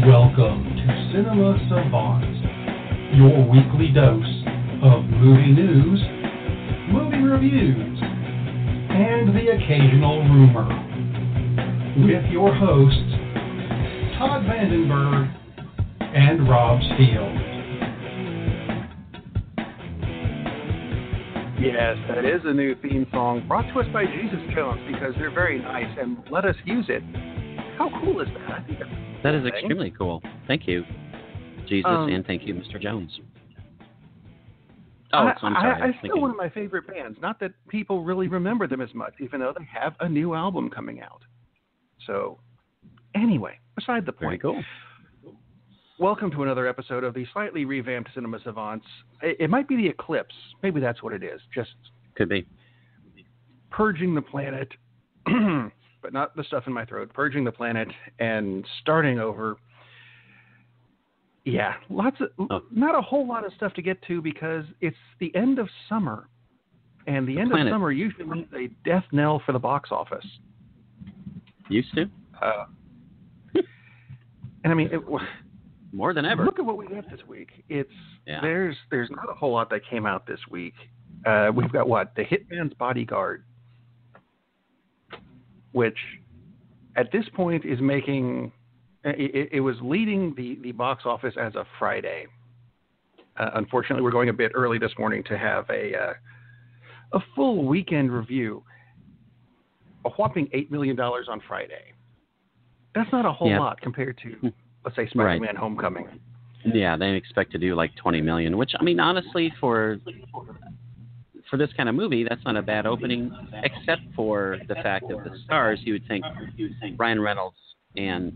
Welcome to Cinema Savant, your weekly dose of movie news, movie reviews, and the occasional rumor. With your hosts, Todd Vandenberg and Rob Steele. Yes, that is a new theme song brought to us by Jesus Jones because they're very nice and let us use it. How cool is that? I think that is extremely cool. Thank you, Jesus, and thank you, Mr. Jones. Oh, I'm sorry. It's still one of my favorite bands. Not that people really remember them as much, even though they have a new album coming out. So, anyway, beside the point. Very cool. Welcome to another episode of the slightly revamped Cinema Savants. It might be the eclipse. Maybe that's what it is. Just could be purging the planet, but not the stuff in my throat. Purging the planet and starting over. Yeah, not a whole lot of stuff to get to because it's the end of summer, and the end of summer usually means a death knell for the box office. Used to. And I mean. More than ever. Look at what we have this week. There's not a whole lot that came out this week. We've got what? The Hitman's Bodyguard, which at this point is making it was leading the box office as of Friday. Unfortunately, we're going a bit early this morning to have a full weekend review. A whopping $8 million on Friday. That's not a whole lot compared to, let's say, Spider-Man Homecoming. Yeah, they expect to do like $20 million, which, I mean, honestly, for this kind of movie, that's not a bad opening, except for the fact that the stars, you would think Ryan Reynolds and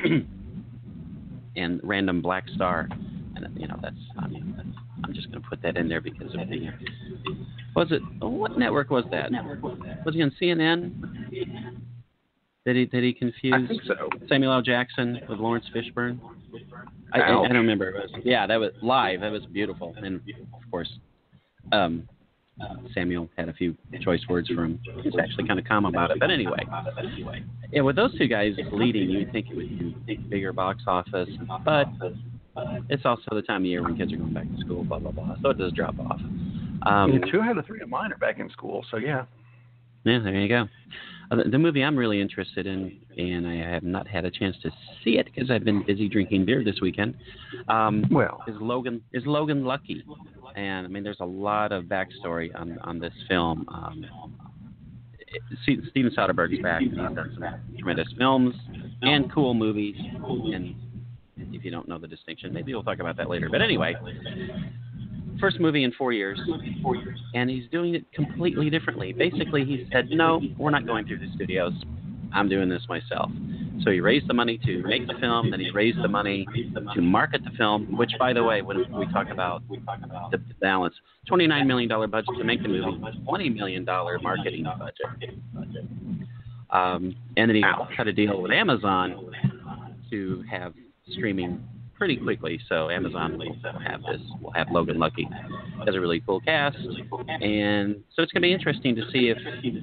random black star, and that's I'm just going to put that in there because of what network was that? Was he on CNN? Did he confuse I think so. Samuel L. Jackson with Lawrence Fishburne? I don't remember. That was live. That was beautiful. And, of course, Samuel had a few choice words for him. He's actually kind of calm about it. But anyway, with those two guys leading, you would think it would be bigger box office. But it's also the time of year when kids are going back to school, blah, blah, blah. So it does drop off. 2 out of 3 of mine are back in school, so yeah. Yeah, there you go. The movie I'm really interested in, and I have not had a chance to see it because I've been busy drinking beer this weekend, is Logan Lucky. And, I mean, there's a lot of backstory on this film. Steven Soderbergh's back. He's done some tremendous films and cool movies. And if you don't know the distinction, maybe we'll talk about that later. But anyway, first movie in 4 years, and he's doing it completely differently. Basically, he said, no, we're not going through the studios. I'm doing this myself. So he raised the money to make the film, then he raised the money to market the film, which, by the way, when we talk about the balance, $29 million budget to make the movie, $20 million marketing budget. And then he cut a deal with Amazon to have streaming pretty quickly, so Amazon will have Logan Lucky. It has a really cool cast, and so it's going to be interesting to see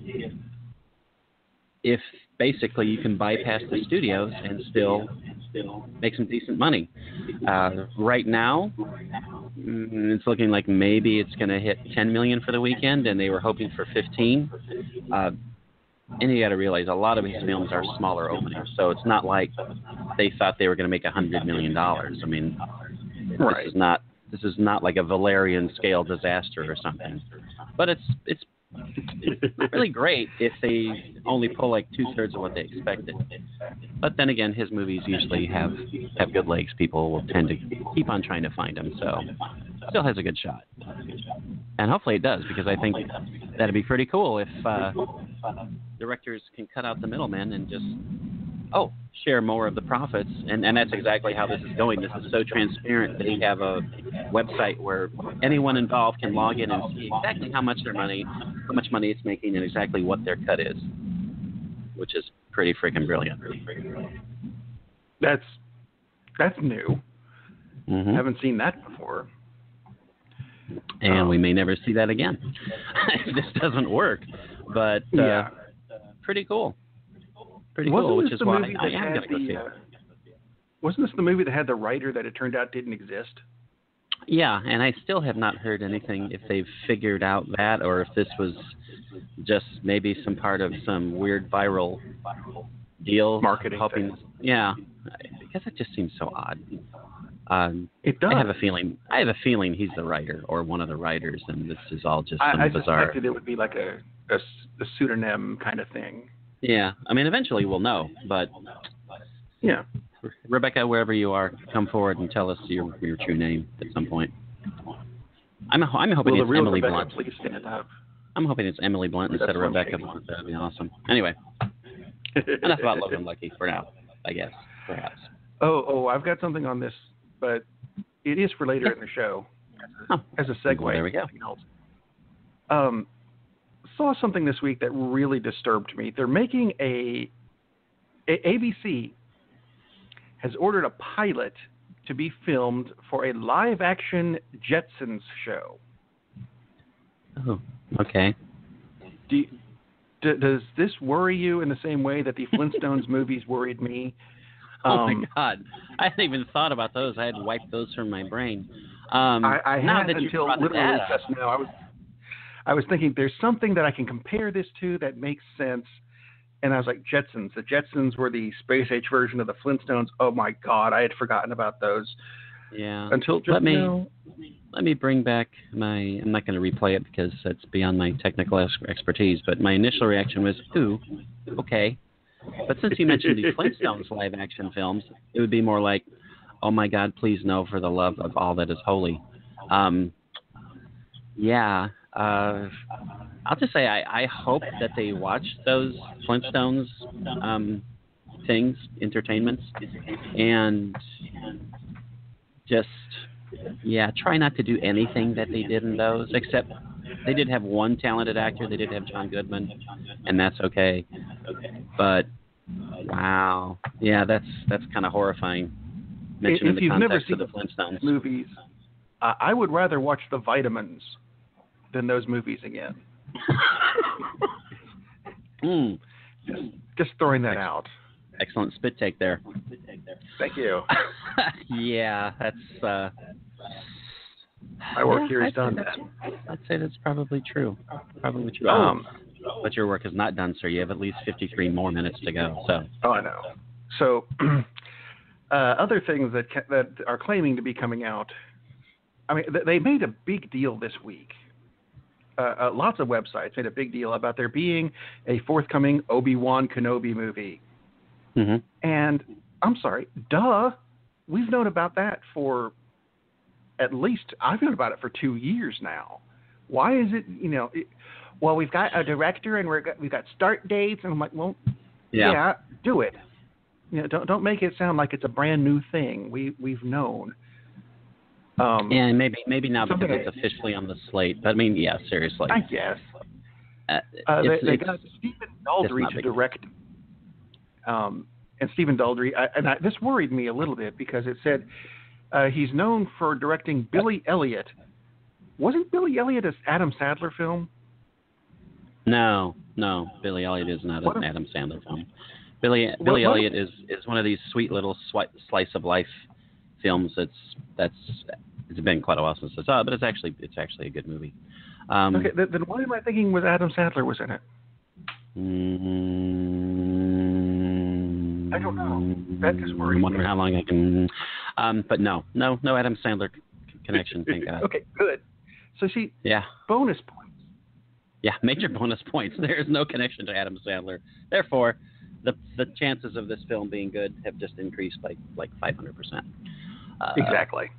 if basically you can bypass the studios and still make some decent money. Right now, it's looking like maybe it's going to hit $10 million for the weekend, and they were hoping for 15. And you got to realize a lot of his films are smaller openings, so it's not like they thought they were going to make $100 million. I mean, this is not like a Valerian scale disaster or something. But it's really great if they only pull like 2/3 of what they expected. But then again, his movies usually have good legs. People will tend to keep on trying to find them, so still has a good shot. And hopefully it does, because I think that'd be pretty cool if directors can cut out the middlemen and just share more of the profits. And that's exactly how this is going. This is so transparent. They have a website where anyone involved can log in and see exactly how much money it's making and exactly what their cut is, which is pretty freaking brilliant. That's new. Mm-hmm. Haven't seen that before. And we may never see that again if this doesn't work. But pretty cool. Pretty cool, which is why I am going to go see it. Wasn't this the movie that had the writer that it turned out didn't exist? Yeah, and I still have not heard anything if they've figured out that or if this was just maybe some part of some weird viral deal. Marketing hoping, thing. Yeah, because it just seems so odd. It does. I have a feeling he's the writer or one of the writers, and this is all just some I bizarre. suspected it would be like a pseudonym kind of thing. Yeah, I mean, eventually we'll know, but yeah. Rebecca, wherever you are, come forward and tell us your true name at some point. I'm hoping Will it's the real Emily Rebecca Blunt. please stand up? I'm hoping it's Emily Blunt instead of what I'm Rebecca thinking. Blunt. That'd be awesome. Anyway, enough about Logan Lucky for now, I guess, perhaps. Oh, I've got something on this, but it is for later in the show. As a segue. Well, there we go. Saw something this week that really disturbed me. They're making ABC has ordered a pilot to be filmed for a live-action Jetsons show. Oh, okay. Does this worry you in the same way that the Flintstones movies worried me? Oh my God, I hadn't even thought about those. I had wiped those from my brain. I now had that you until brought literally that up. just now. I was thinking there's something that I can compare this to that makes sense. And I was like, Jetsons. The Jetsons were the space age version of the Flintstones. Oh my God, I had forgotten about those. Yeah. Until just now. Let me bring back my. I'm not going to replay it because that's beyond my technical expertise. But my initial reaction was, ooh, okay. But since you mentioned the Flintstones live action films, it would be more like, oh my God, please no, for the love of all that is holy. Yeah. I'll just say I hope that they watch those Flintstones things, entertainments, and just, try not to do anything that they did in those, except they did have one talented actor. They did have John Goodman, and that's okay. But, wow. Yeah, that's kind of horrifying. Mentioned in the context of the Flintstones movies, I would rather watch The Vitamins than those movies again. Just throwing that out. Excellent spit take there. Thank you. Yeah, that's. My work here is done. I'd say that's probably true. Probably true. But your work is not done, sir. You have at least 53 more minutes to go. So. Oh, I know. So, other things that are claiming to be coming out. I mean, they made a big deal this week. Lots of websites made a big deal about there being a forthcoming Obi-Wan Kenobi movie. Mm-hmm. And I'm sorry, duh. We've known about that for I've known about it for 2 years now. Why is it, well, we've got a director and we've got start dates. And I'm like, well, yeah do it. Don't make it sound like it's a brand new thing. We've known. And maybe now because it's officially on the slate. But I mean, yeah, seriously. I guess. They got Stephen Daldry to direct. And Stephen Daldry, this worried me a little bit because it said he's known for directing Billy Elliot. Wasn't Billy Elliot an Adam Sandler film? No. Billy Elliot is not an Adam Sandler film. Billy Elliot is one of these sweet little slice of life films. It's been quite a while since I saw it, but it's actually a good movie. Okay, then why am I thinking was Adam Sandler was in it? I don't know. That just worries me. I'm wondering how long I can. But no Adam Sandler connection. Thank God. Okay, good. So see, bonus points. Yeah, major bonus points. There is no connection to Adam Sandler. Therefore, the chances of this film being good have just increased by like 500%. Exactly.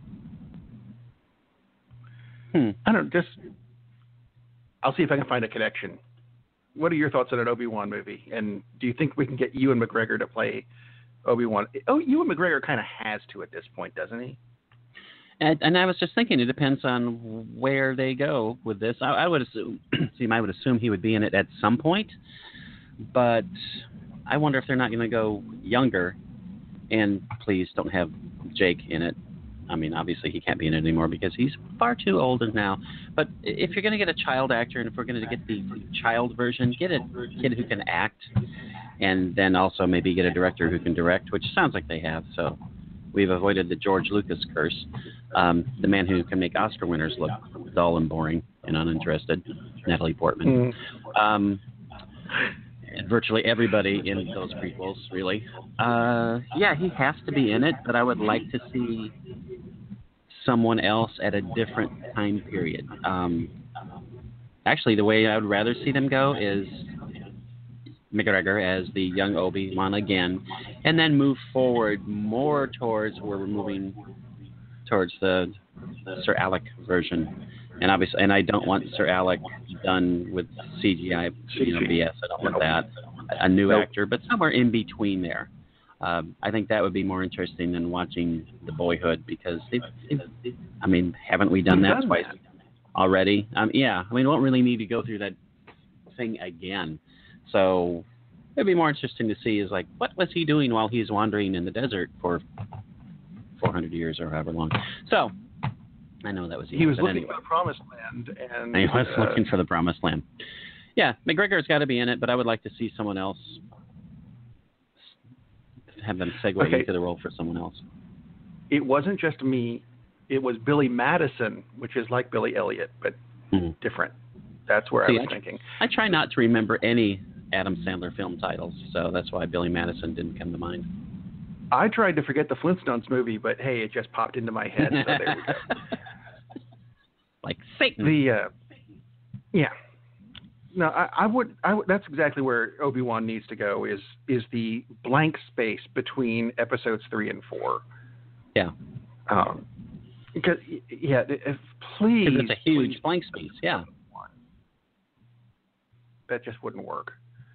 I'll see if I can find a connection. What are your thoughts on an Obi-Wan movie? And do you think we can get Ewan McGregor to play Obi-Wan? Oh, Ewan McGregor kind of has to at this point, doesn't he? And I was just thinking, it depends on where they go with this. I would assume, I would assume he would be in it at some point, but I wonder if they're not going to go younger. And please don't have Jake in it. I mean, obviously he can't be in it anymore because he's far too old now. But if you're going to get a child actor, and if we're going to get the child version, get a kid who can act, and then also maybe get a director who can direct, which sounds like they have. So we've avoided the George Lucas curse, the man who can make Oscar winners look dull and boring and uninterested, Natalie Portman. And virtually everybody in those prequels, really. Yeah, he has to be in it, but I would like to see someone else at a different time period. Actually, the way I would rather see them go is McGregor as the young Obi-Wan again, and then move forward more towards where we're moving towards the Sir Alec version. And obviously, and I don't want Sir Alec done with CGI, BS. I don't want that. A new actor, but somewhere in between there. I think that would be more interesting than watching The Boyhood, because haven't we done that twice already? Yeah, we don't really need to go through that thing again. So it'd be more interesting to see is like, what was he doing while he's wandering in the desert for 400 years or however long? So I know that was he was looking for the promised land, and he was looking for the promised land. Yeah, McGregor's got to be in it, but I would like to see someone else, have them segue into the role for someone else. It wasn't just me; it was Billy Madison, which is like Billy Elliot, but different. That's where I was thinking. I try not to remember any Adam Sandler film titles, so that's why Billy Madison didn't come to mind. I tried to forget the Flintstones movie, but hey, it just popped into my head, so there we go. Like Satan. Yeah. No, I would. That's exactly where Obi-Wan needs to go. Is the blank space between episodes 3 and 4. Yeah. Because please. Because it's a huge blank space. Yeah. That just wouldn't work.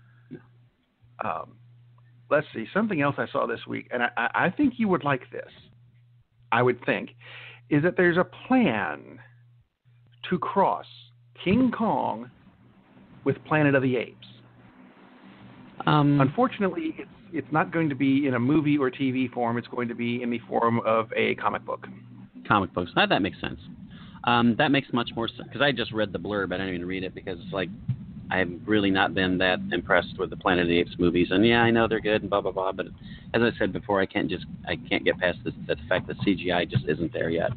Let's see. Something else I saw this week, and I think you would like this. I would think, is that there's a plan to cross King Kong with Planet of the Apes. Unfortunately, it's not going to be in a movie or TV form. It's going to be in the form of a comic book. Comic books. That makes sense. That makes much more sense, because I just read the blurb. I didn't even read it because, I've really not been that impressed with the Planet of the Apes movies. And yeah, I know they're good and blah, blah, blah. But as I said before, I can't get past the fact that CGI just isn't there yet.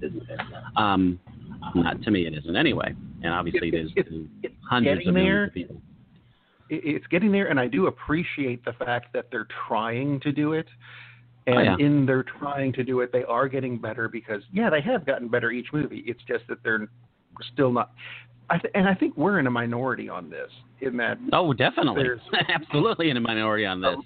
Not to me, it isn't anyway. And obviously, it is to hundreds of millions of people. It's getting there, and I do appreciate the fact that they're trying to do it. And in their trying to do it, they are getting better because, they have gotten better each movie. It's just that they're still not. And I think we're in a minority on this. In that, oh, definitely, absolutely in a minority on this.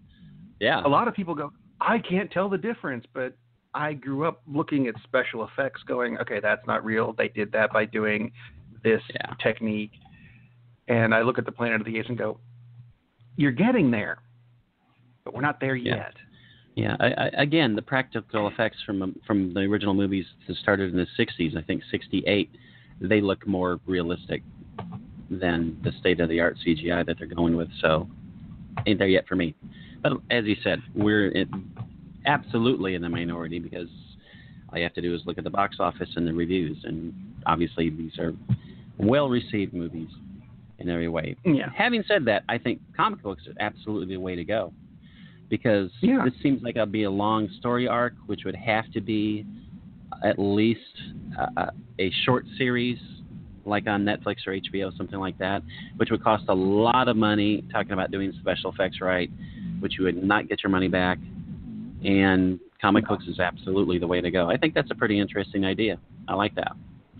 A lot of people go, I can't tell the difference, but I grew up looking at special effects, going, okay, that's not real. They did that by doing this technique. And I look at the Planet of the Apes and go, you're getting there, but we're not there yet. Yeah. Again, the practical effects from the original movies that started in the 60s, I think 68. They look more realistic than the state-of-the-art CGI that they're going with, so ain't there yet for me. But as you said, we're absolutely in the minority because all you have to do is look at the box office and the reviews, and obviously these are well-received movies in every way. Yeah. Having said that, I think comic books are absolutely the way to go because this seems like it'll be a long story arc, which would have to be at least a short series like on Netflix or HBO, something like that, which would cost a lot of money, talking about doing special effects right, which you would not get your money back. And comic books is absolutely the way to go. I think that's a pretty interesting idea. I like that.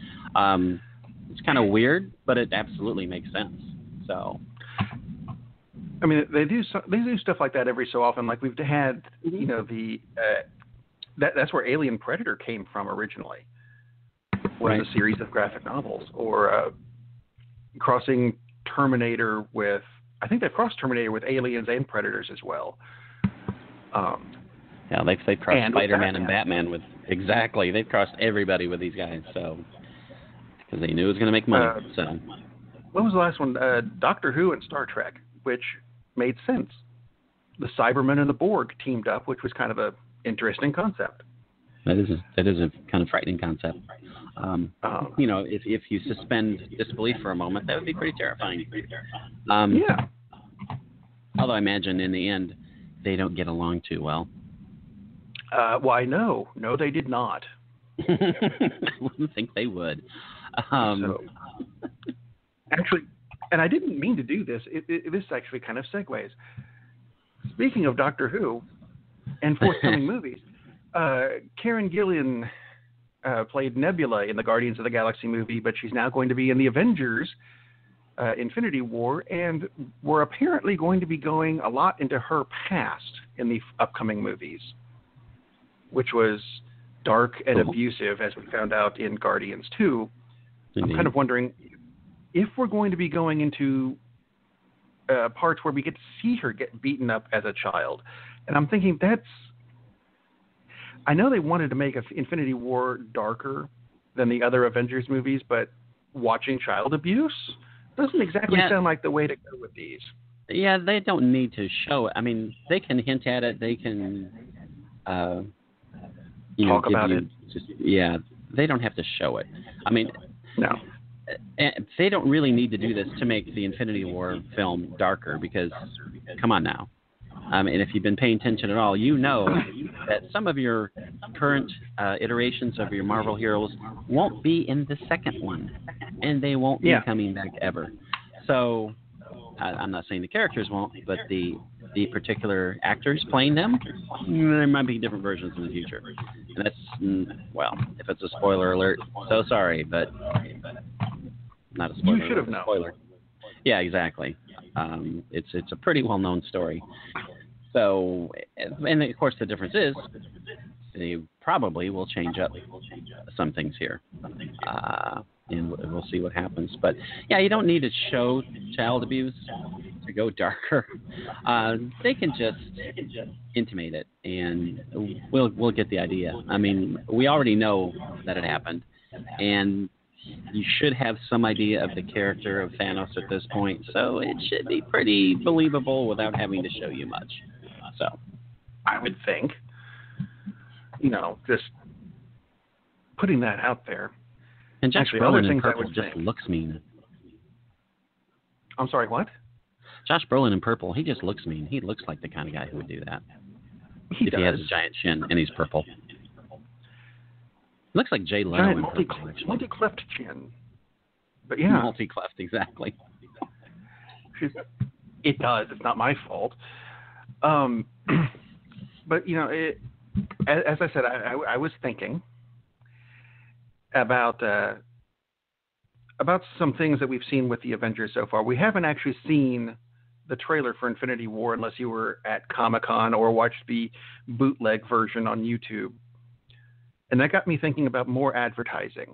It's kind of weird, but it absolutely makes sense. So, I mean, they do stuff like that every so often. Like we've had, that's where Alien Predator came from originally. Was a series of graphic novels, or crossing Terminator with. I think they've crossed Terminator with Aliens and Predators as well. They've crossed Spider-Man and Batman with exactly. They've crossed everybody with these guys, so because they knew it was going to make money. What was the last one? Doctor Who and Star Trek, which made sense. The Cybermen and the Borg teamed up, which was kind of a interesting concept. That is a kind of frightening concept. If you suspend disbelief for a moment, that would be pretty terrifying. Although I imagine in the end they don't get along too well. Why, no, they did not. I wouldn't think they would. So, actually, and I didn't mean to do this. This actually kind of segues. Speaking of Doctor Who and forthcoming movies, Karen Gillan played Nebula in the Guardians of the Galaxy movie, but she's now going to be in the Avengers Infinity War, and we're apparently going to be going a lot into her past in the upcoming movies, which was dark and abusive, as we found out in Guardians 2. I'm kind of wondering if we're going to be going into parts where we get to see her get beaten up as a child. And I'm thinking I know they wanted to make Infinity War darker than the other Avengers movies, but watching child abuse doesn't exactly sound like the way to go with these. Yeah, they don't need to show it. I mean, they can hint at it. They can talk about it. They don't have to show it. I mean, no. They don't really need to do this to make the Infinity War film darker because, come on now. I mean, if you've been paying attention at all, you know that some of your current iterations of your Marvel heroes won't be in the second one, and they won't be coming back ever. So, I'm not saying the characters won't, but the particular actors playing them, there might be different versions in the future. And that's, well, if it's a spoiler alert, so sorry, but not a spoiler. You should have known. Spoiler. Yeah, exactly. It's a pretty well-known story. So, and of course the difference is they probably will change up some things here. And we'll see what happens. But, yeah, you don't need to show child abuse to go darker. They can just intimate it, and we'll get the idea. I mean, we already know that it happened, and you should have some idea of the character of Thanos at this point, so it should be pretty believable without having to show you much. So, I would think, just putting that out there. And Josh Brolin in purple just looks mean. I'm sorry, what? Josh Brolin in purple, he just looks mean. He looks like the kind of guy who would do that. He has a giant chin and he's purple. Looks like Jay Leno in purple. Multi-cleft chin. But yeah. Multi-cleft, exactly. It does. It's not my fault. But, as I said, I was thinking about some things that we've seen with the Avengers so far. We haven't actually seen the trailer for Infinity War unless you were at Comic-Con or watched the bootleg version on YouTube. And that got me thinking about more advertising.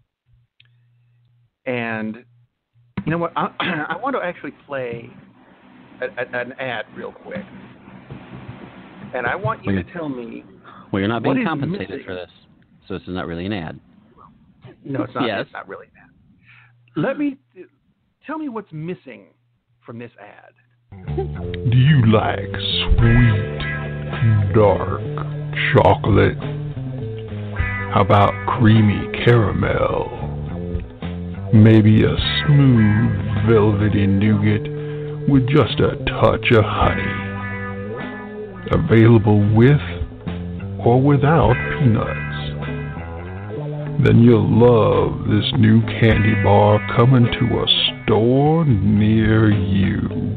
And you know what? I want to actually play an ad real quick. And I want you to tell me... Well, you're not being compensated for this, so this is not really an ad. No, it's not. Yes. It's not really an ad. Tell me what's missing from this ad. Do you like sweet, dark chocolate? How about creamy caramel? Maybe a smooth, velvety nougat with just a touch of honey. Available with or without peanuts. Then you'll love this new candy bar coming to a store near you.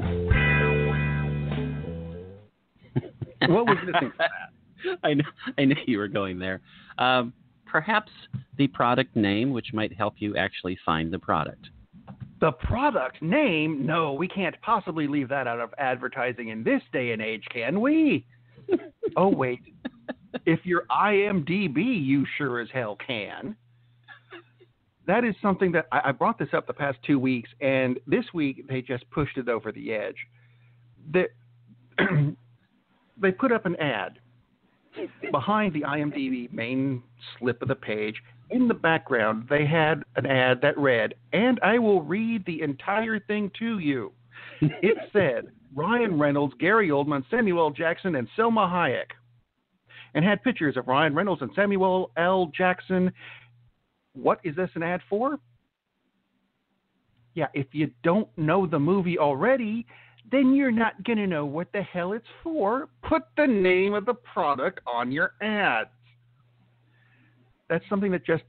What was missing from that? I knew you were going there. Perhaps the product name, which might help you actually find the product. The product name? No, we can't possibly leave that out of advertising in this day and age, can we? Oh, wait. If you're IMDb, you sure as hell can. That is something that I brought this up the past 2 weeks, and this week they just pushed it over the edge. They put up an ad behind the IMDb main slip of the page. In the background, they had an ad that read, and I will read the entire thing to you. It said, Ryan Reynolds, Gary Oldman, Samuel L. Jackson, and Selma Hayek. And had pictures of Ryan Reynolds and Samuel L. Jackson. What is this an ad for? Yeah, if you don't know the movie already, then you're not going to know what the hell it's for. Put the name of the product on your ads. That's something that just...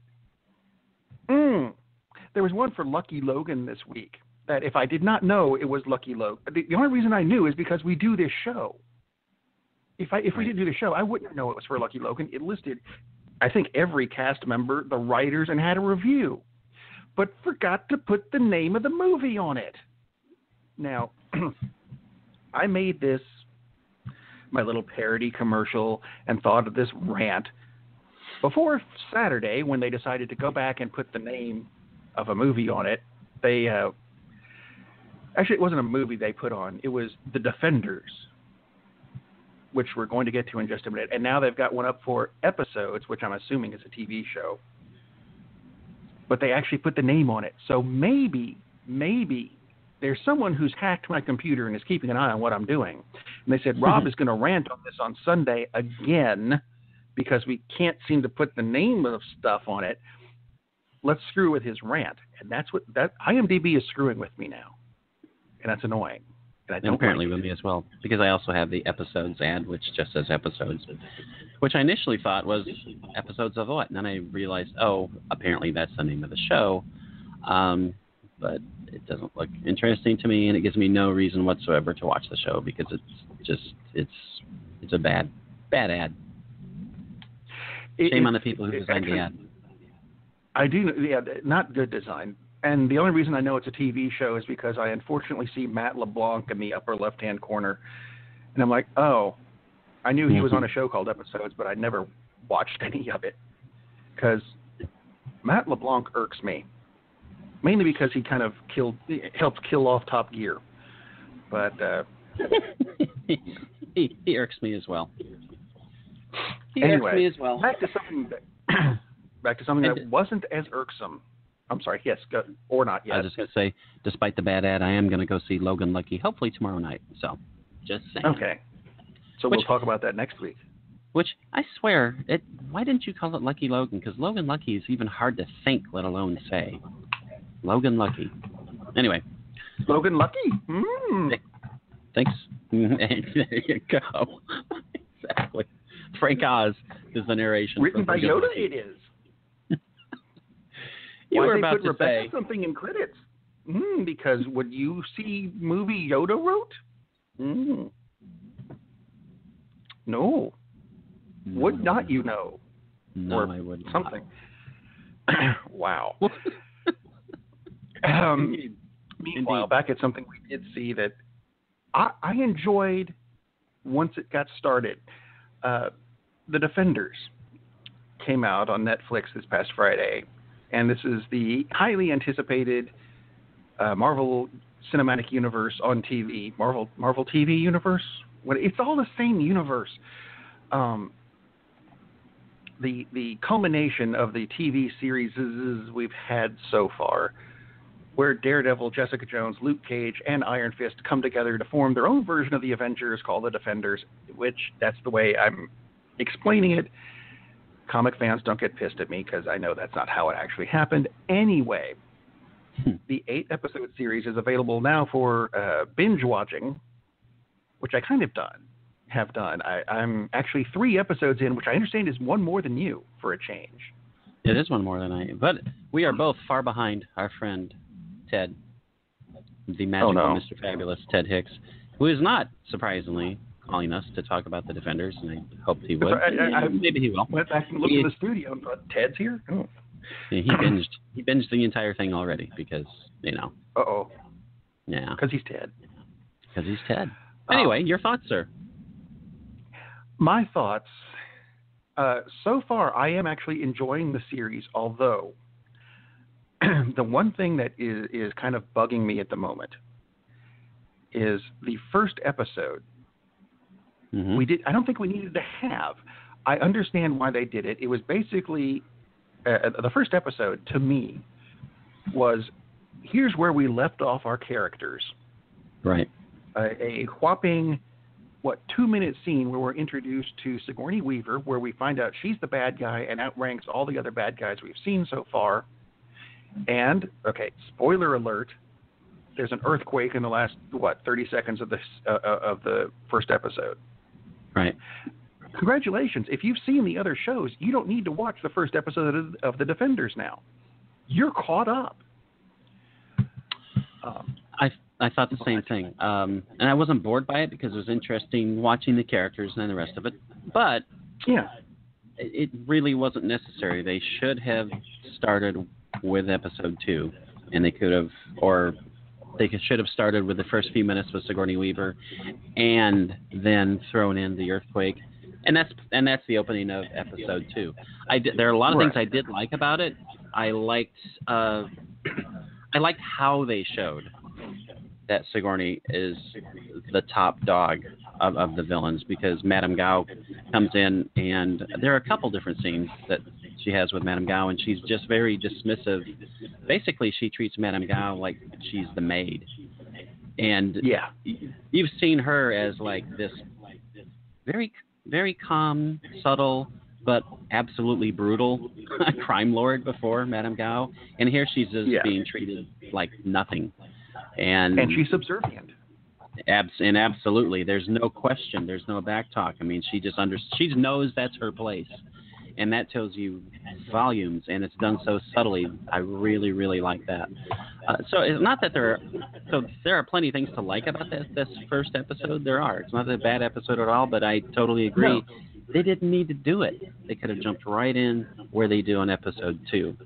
There was one for Lucky Logan this week that if I did not know it was Lucky Logan, the only reason I knew is because we do this show. If we didn't do the show, I wouldn't know it was for Lucky Logan. It listed, I think, every cast member, the writers, and had a review, but forgot to put the name of the movie on it. Now, I made this my little parody commercial and thought of this rant before Saturday when they decided to go back and put the name of a movie on it. They actually, it wasn't a movie they put on. It was The Defenders, which we're going to get to in just a minute. And now they've got one up for Episodes, which I'm assuming is a TV show. But they actually put the name on it. So maybe there's someone who's hacked my computer and is keeping an eye on what I'm doing. And they said, Rob is going to rant on this on Sunday again because we can't seem to put the name of stuff on it. Let's screw with his rant. And that's what IMDb is screwing with me now. And that's annoying. And apparently with me as well, because I also have the Episodes ad, which just says Episodes, which I initially thought was Episodes of what? And then I realized, apparently that's the name of the show. But it doesn't look interesting to me, and it gives me no reason whatsoever to watch the show because it's a bad ad. Shame on the people who designed the ad. I do, not good design. And the only reason I know it's a TV show is because I unfortunately see Matt LeBlanc in the upper left-hand corner, and I'm like, I knew he was on a show called Episodes, but I never watched any of it because Matt LeBlanc irks me. Mainly because he kind of helped kill off Top Gear. But he irks me as well. Anyway, irks me as well. Back to something that wasn't as irksome. I'm sorry, yes, or not yet. I was just going to say, despite the bad ad, I am going to go see Logan Lucky, hopefully tomorrow night. So, just saying. Okay. So we'll talk about that next week. Which, I swear, why didn't you call it Lucky Logan? Because Logan Lucky is even hard to think, let alone say. Logan Lucky. Anyway. Logan Lucky? Thanks. There you go. Exactly. Frank Oz is the narration. Written by Yoda, it is. You Why were they about put to Rebecca say something in credits. Because would you see movie Yoda wrote? No. Would not you know? No, or I would something. Wow. Meanwhile, back at something we did see that I enjoyed once it got started. The Defenders came out on Netflix this past Friday, and this is the highly anticipated Marvel Cinematic Universe on TV. Marvel TV Universe? It's all the same universe. The culmination of the TV series we've had so far, where Daredevil, Jessica Jones, Luke Cage, and Iron Fist come together to form their own version of the Avengers called the Defenders, which that's the way I'm explaining it. Comic fans don't get pissed at me because I know that's not how it actually happened. Anyway, the 8-episode series is available now for binge watching, which I kind of have done. I'm actually 3 episodes in, which I understand is one more than you for a change. It is one more than I am. But we are both far behind our friend Ted, the magical Mr. Fabulous Ted Hicks, who is not, surprisingly, calling us to talk about the Defenders, and I hoped he would. Maybe he will. Went back and looked in the studio and thought, Ted's here? Oh. Yeah, he binged the entire thing already because, Uh-oh. Yeah. Because he's Ted. Because he's Ted. Anyway, your thoughts, sir? My thoughts, so far I am actually enjoying the series, although the one thing that is kind of bugging me at the moment is the first episode. I don't think we needed to have. I understand why they did it. It was basically, the first episode to me was, here's where we left off our characters. Right. A whopping 2-minute scene where we're introduced to Sigourney Weaver, where we find out she's the bad guy and outranks all the other bad guys we've seen so far. And, spoiler alert, there's an earthquake in the last 30 seconds of the first episode. Right. Congratulations! If you've seen the other shows, you don't need to watch the first episode of The Defenders now. You're caught up. I thought the same thing, and I wasn't bored by it because it was interesting watching the characters and the rest of it. But yeah, it really wasn't necessary. They should have started with episode 2, and they could have, or they should have started with the first few minutes with Sigourney Weaver, and then thrown in the earthquake, and that's the opening of episode 2. There are a lot of things I did like about it. I liked how they showed that Sigourney is the top dog of the villains, because Madame Gao comes in, and there are a couple different scenes that she has with Madame Gao, and she's just very dismissive. Basically, she treats Madame Gao like she's the maid. And yeah, you've seen her as like this very, very calm, subtle, but absolutely brutal crime lord before, Madame Gao. And here she's just being treated like nothing. And she's subservient. Absolutely. There's no question. There's no back talk. I mean, she knows that's her place. And that tells you volumes, and it's done so subtly. I really, really like that. So it's not that there are plenty of things to like about this first episode. There are. It's not a bad episode at all, but I totally agree. No. They didn't need to do it. They could have jumped right in where they do in episode 2.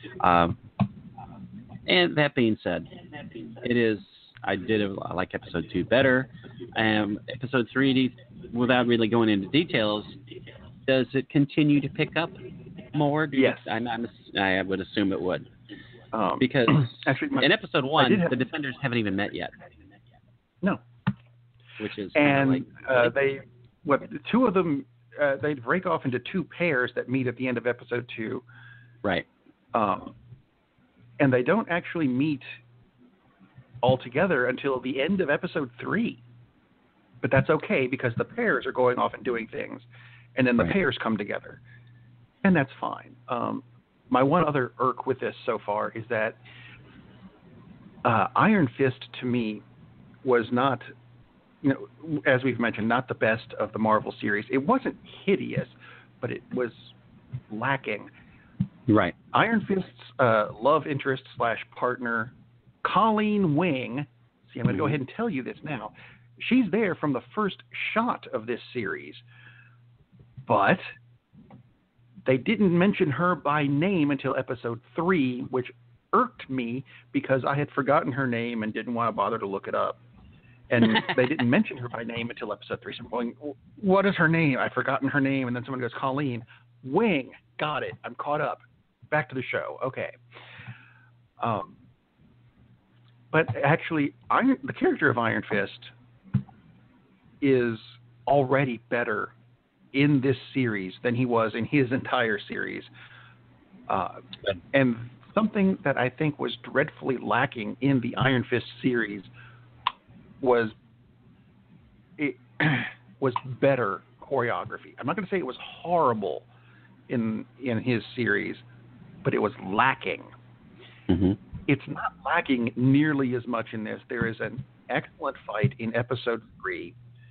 And that being said, I like episode 2 better. Episode 3, without really going into details, does it continue to pick up more? Yes. I would assume it would. Because actually, in episode 1, the Defenders haven't even met yet. No. Which is two of them, they break off into 2 pairs that meet at the end of episode 2. Right. And they don't actually meet all together until the end of episode 3. But that's okay, because the pairs are going off and doing things, and then the pairs come together. And that's fine. My one other irk with this so far is that Iron Fist, to me, was not, as we've mentioned, not the best of the Marvel series. It wasn't hideous, but it was lacking. Right. Iron Fist's love interest / partner, Colleen Wing. See, I'm going to go ahead and tell you this now. She's there from the first shot of this series, but they didn't mention her by name until episode 3, which irked me because I had forgotten her name and didn't want to bother to look it up. And they didn't mention her by name until episode 3. So I'm going, what is her name? I've forgotten her name. And then someone goes, Colleen Wing. Got it. I'm caught up. Back to the show. Okay. But actually, the character of Iron Fist is already better in this series than he was in his entire series. And something that I think was dreadfully lacking in the Iron Fist series was better choreography. I'm not going to say it was horrible in his series, but it was lacking. Mm-hmm. It's not lacking nearly as much in this. There is an excellent fight in episode 3,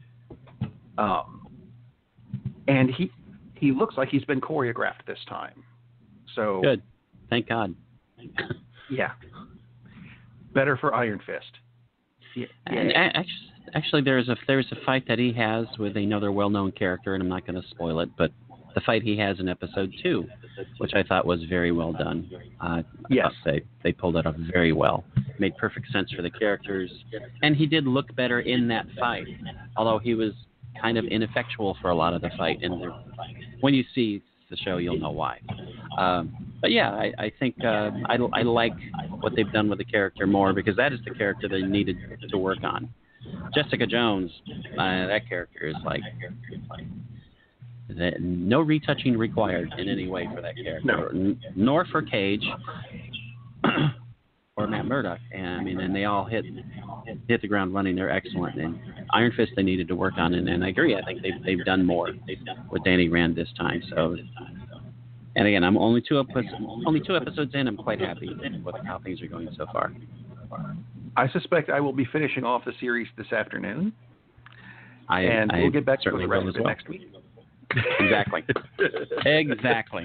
and he looks like he's been choreographed this time. So good, thank God. Yeah, better for Iron Fist. Yeah. And actually, there's a fight that he has with another well-known character, and I'm not going to spoil it, but the fight he has in episode 2, which I thought was very well done. Yes. They pulled it off very well. Made perfect sense for the characters. And he did look better in that fight, although he was kind of ineffectual for a lot of the fight. And when you see the show, you'll know why. But yeah, I think I like what they've done with the character more, because that is the character they needed to work on. Jessica Jones, that character is like... no retouching required in any way for that character, nor for Cage or Matt Murdock. And they all hit the ground running. They're excellent. And Iron Fist they needed to work on, and I agree. I think they've done more with Danny Rand this time. So, and again, I'm only two episodes in. I'm quite happy with how things are going so far. I suspect I will be finishing off the series this afternoon, and I we'll get back to the certainly rest will of as it well. next week. Exactly. Exactly.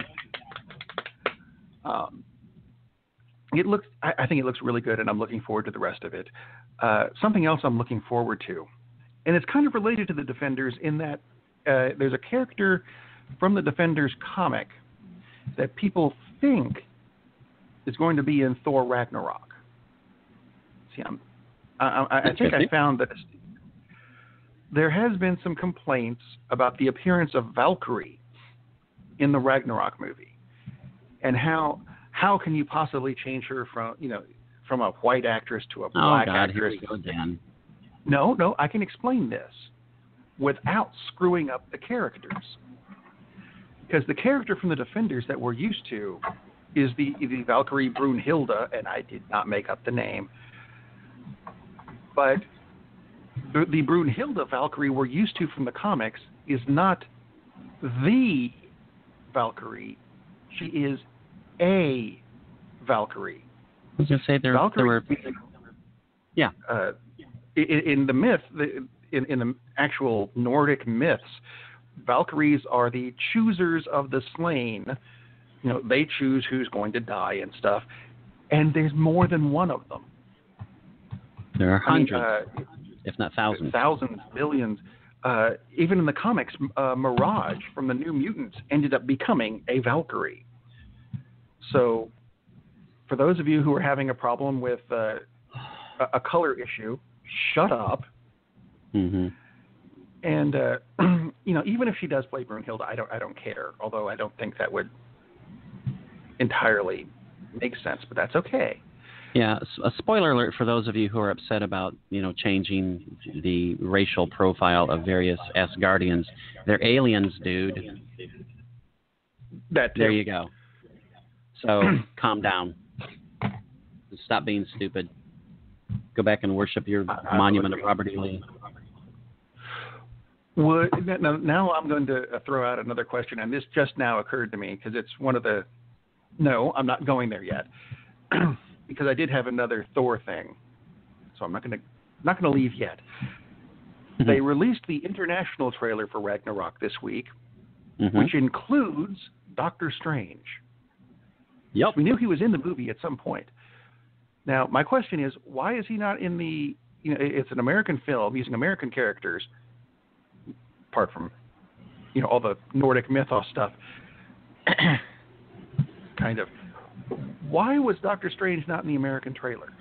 It looks. I think it looks really good, and I'm looking forward to the rest of it. Something else I'm looking forward to, and it's kind of related to the Defenders in that there's a character from the Defenders comic that people think is going to be in Thor Ragnarok. See, I think I found that there has been some complaints about the appearance of Valkyrie in the Ragnarok movie, and how can you possibly change her from a white actress to a black actress? Here we go again. No, I can explain this without screwing up the characters. Because the character from the Defenders that we're used to is the Valkyrie Brunhilde, and I did not make up the name. But the Brunhilde Valkyrie we're used to from the comics is not the Valkyrie. She is a Valkyrie. I was going to say there were... Yeah. In the myth, in the actual Nordic myths, Valkyries are the choosers of the slain. They choose who's going to die and stuff. And there's more than one of them. There are hundreds, if not thousands. Thousands, millions. Even in the comics, Mirage from the New Mutants ended up becoming a Valkyrie. So, for those of you who are having a problem with a color issue, shut up. Mm-hmm. And even if she does play Brunhilde, I don't care. Although I don't think that would entirely make sense, but that's okay. Yeah, a spoiler alert for those of you who are upset about changing the racial profile of various Asgardians. They're aliens, dude. There you go. So calm down. Stop being stupid. Go back and worship your monument of Robert E. Lee. Now I'm going to throw out another question, and this just now occurred to me because it's one of the. No, I'm not going there yet because I did have another Thor thing, so I'm not going to leave yet. Mm-hmm. They released the international trailer for Ragnarok this week, mm-hmm. which includes Doctor Strange. Yep. We knew he was in the movie at some point. Now, my question is, why is he not in the? It's an American film using American characters. Apart from, all the Nordic mythos stuff, kind of. Why was Doctor Strange not in the American trailers?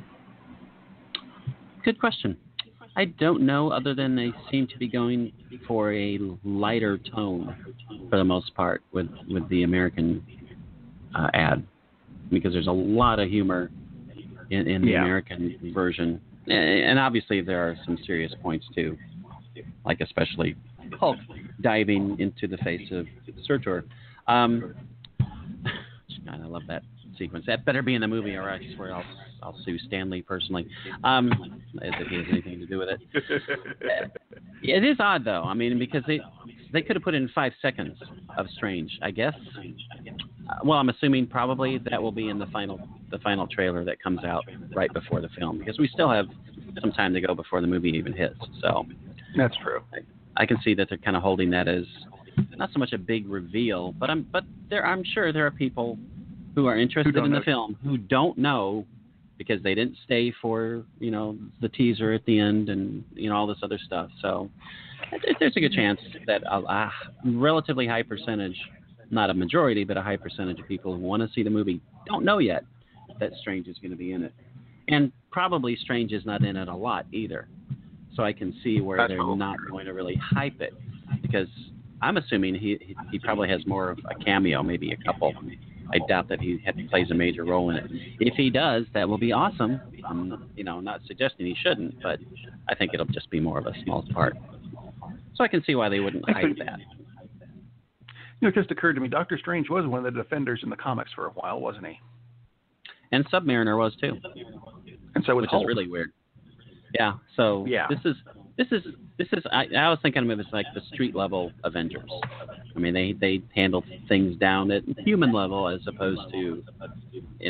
Good question. I don't know, other than they seem to be going for a lighter tone for the most part with the American ad, because there's a lot of humor in the American version, and obviously there are some serious points too. Like especially Hulk diving into the face of Surtur. God, I love that sequence. That better be in the movie, or I swear I'll sue Stan Lee personally, as if he has anything to do with it. It is odd though. I mean, because they could have put in 5 seconds of Strange, I guess. Well, I'm assuming probably that will be in the final trailer that comes out right before the film, because we still have some time to go before the movie even hits. So. That's true. I can see that they're kind of holding that as not so much a big reveal, but I'm sure there are people who are interested in the film who don't know because they didn't stay for the teaser at the end and all this other stuff. So there's a good chance that a relatively high percentage, not a majority, but a high percentage of people who want to see the movie don't know yet that Strange is going to be in it, and probably Strange is not in it a lot either. So I can see where they're not going to really hype it, because I'm assuming he probably has more of a cameo, maybe a couple. I doubt that he plays a major role in it. If he does, that will be awesome. I'm not suggesting he shouldn't, but I think it'll just be more of a small part. So I can see why they wouldn't hype that. It just occurred to me, Doctor Strange was one of the Defenders in the comics for a while, wasn't he? And Submariner was too. And so was Hulk. Which is really weird. Yeah. So this is. I was thinking of it as like the street level Avengers. I mean, they handle things down at human level as opposed to,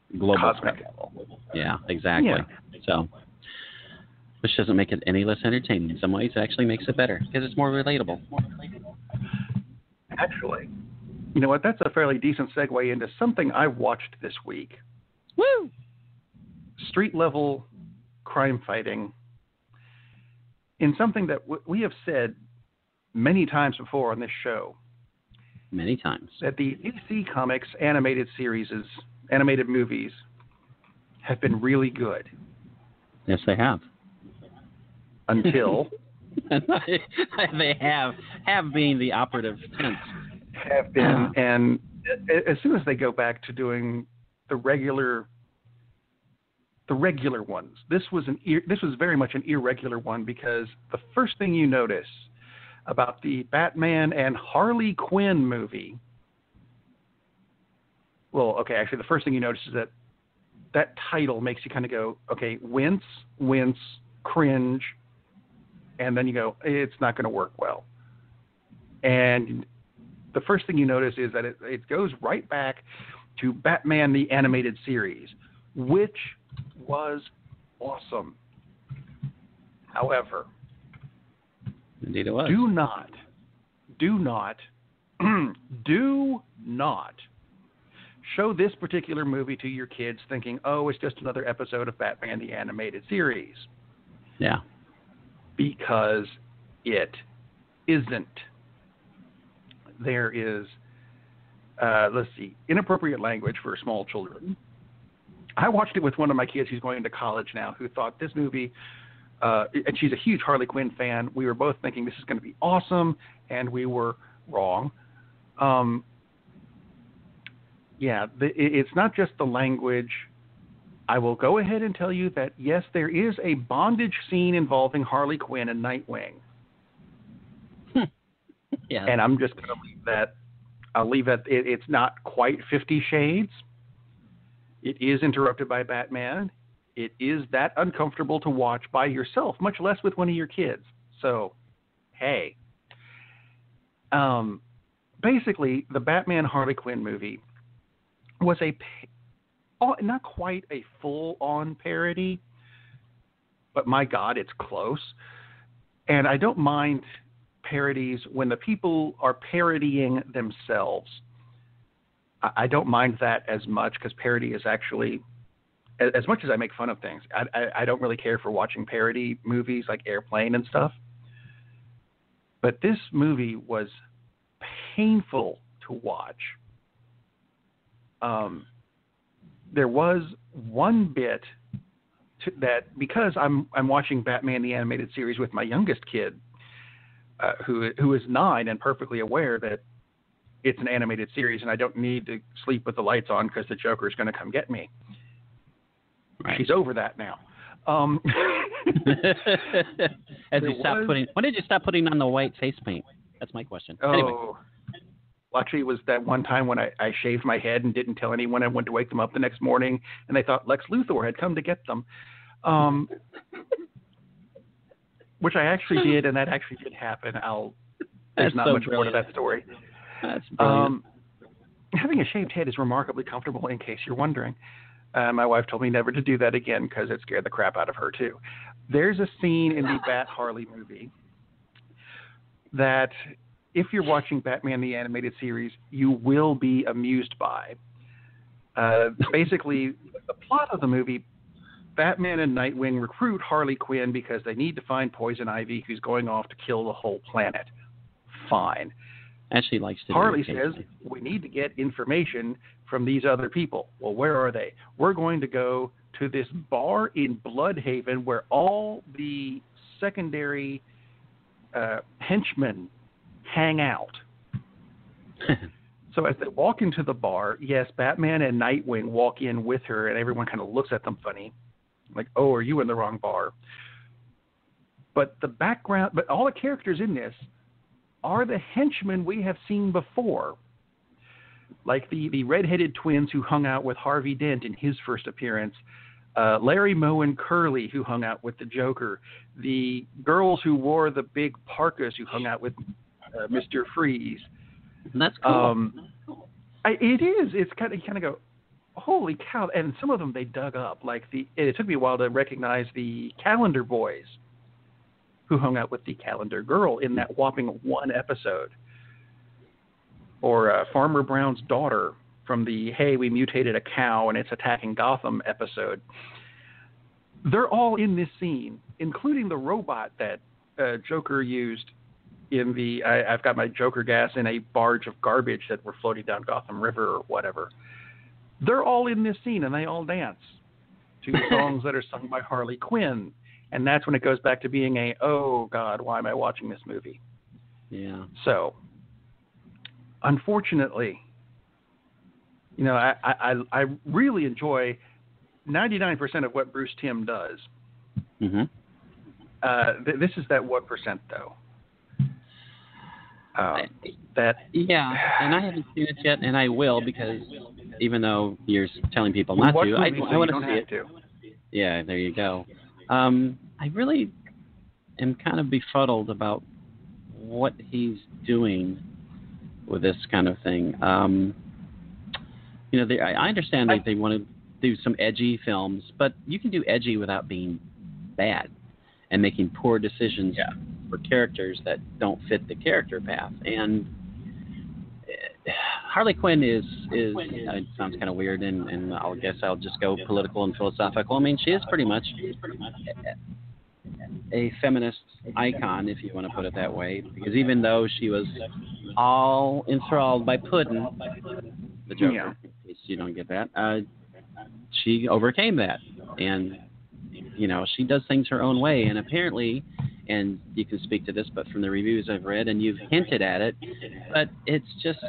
global Cosmic. threat level. Yeah, exactly. Yeah. So, which doesn't make it any less entertaining. In some ways, it actually makes it better because it's more relatable. Actually, you know what? That's a fairly decent segue into something I watched this week. Woo! Street level crime fighting in something that we have said many times before on this show. Many times. That the DC Comics animated movies have been really good. Yes, they have. Until they have being the operative tense. Have been, and as soon as they go back to doing the regular ones, this was very much an irregular one, because the first thing you notice about the Batman and Harley Quinn movie, well, okay, actually the first thing you notice is that title makes you kind of go, okay, wince, cringe, and then you go, it's not going to work well. And the first thing you notice is that it goes right back to Batman the Animated Series, which was awesome. However, indeed it was. Do not show this particular movie to your kids thinking, oh, it's just another episode of Batman the Animated Series. Yeah. Because it isn't. There is, inappropriate language for small children. I watched it with one of my kids who's going to college now, who thought this movie, and she's a huge Harley Quinn fan. We were both thinking this is going to be awesome, and we were wrong. It's not just the language. I will go ahead and tell you that, yes, there is a bondage scene involving Harley Quinn and Nightwing. Yeah. And I'm just going to leave that. I'll leave it. It's not quite 50 Shades. It is interrupted by Batman. It is that uncomfortable to watch by yourself, much less with one of your kids. So, hey. Basically, the Batman Harley Quinn movie was not quite a full-on parody, but my God, it's close. And I don't mind parodies when the people are parodying themselves. I don't mind that as much, because parody is actually, as much as I make fun of things, I don't really care for watching parody movies like Airplane and stuff. But this movie was painful to watch. There was one bit that, because I'm watching Batman the Animated Series with my youngest kid, who is 9 and perfectly aware that it's an animated series and I don't need to sleep with the lights on because the Joker is going to come get me. Right. She's over that now. When did you stop putting on the white face paint? That's my question. Anyway. Well, actually, it was that one time when I shaved my head and didn't tell anyone. I went to wake them up the next morning, and they thought Lex Luthor had come to get them, which I actually did, and that actually did happen. There's not much more to that story. That's brilliant. Having a shaved head is remarkably comfortable, in case you're wondering. My wife told me never to do that again because it scared the crap out of her, too. There's a scene in the Bat Harley movie that, if you're watching Batman the Animated Series, you will be amused by. Basically, the plot of the movie, Batman and Nightwing recruit Harley Quinn because they need to find Poison Ivy, who's going off to kill the whole planet. Fine. And she likes to Harley says, we need to get information from these other people. Well, where are they? We're going to go to this bar in Bloodhaven where all the secondary henchmen hang out. So as they walk into the bar, yes, Batman and Nightwing walk in with her, and everyone kind of looks at them funny, like, oh, are you in the wrong bar? But all the characters in this are the henchmen we have seen before, like the redheaded twins who hung out with Harvey Dent in his first appearance, Larry Moe and Curly who hung out with the Joker, the girls who wore the big parkas who hung out with Mr. Freeze. And that's cool. It is. It's kind of go, holy cow! And some of them they dug up. Like it took me a while to recognize the Calendar Boys, who hung out with the Calendar Girl in that whopping one episode, or Farmer Brown's daughter from the "Hey, we mutated a cow and it's attacking Gotham" episode. They're all in this scene, including the robot that Joker used in the I've got my Joker gas in a barge of garbage that were floating down Gotham River or whatever. They're all in this scene and they all dance to songs that are sung by Harley Quinn. And that's when it goes back to being oh God, why am I watching this movie? Yeah. So, unfortunately, I really enjoy 99% of what Bruce Timm does. Mm-hmm. This is that 1% though. Yeah, and I haven't seen it yet, and I will, because even though you're telling people not to, I want to see it. Yeah, there you go. I really am kind of befuddled about what he's doing with this kind of thing. I understand that they want to do some edgy films, but you can do edgy without being bad and making poor decisions for characters that don't fit the character path. And Harley Quinn is it sounds kind of weird, and I guess I'll just go political and philosophical. I mean, she is pretty much a feminist icon, if you want to put it that way, because even though she was all enthralled by Puddin', the Joker, in case you don't get that, she overcame that. And, she does things her own way. And apparently, and you can speak to this, but from the reviews I've read, and you've hinted at it, but it's just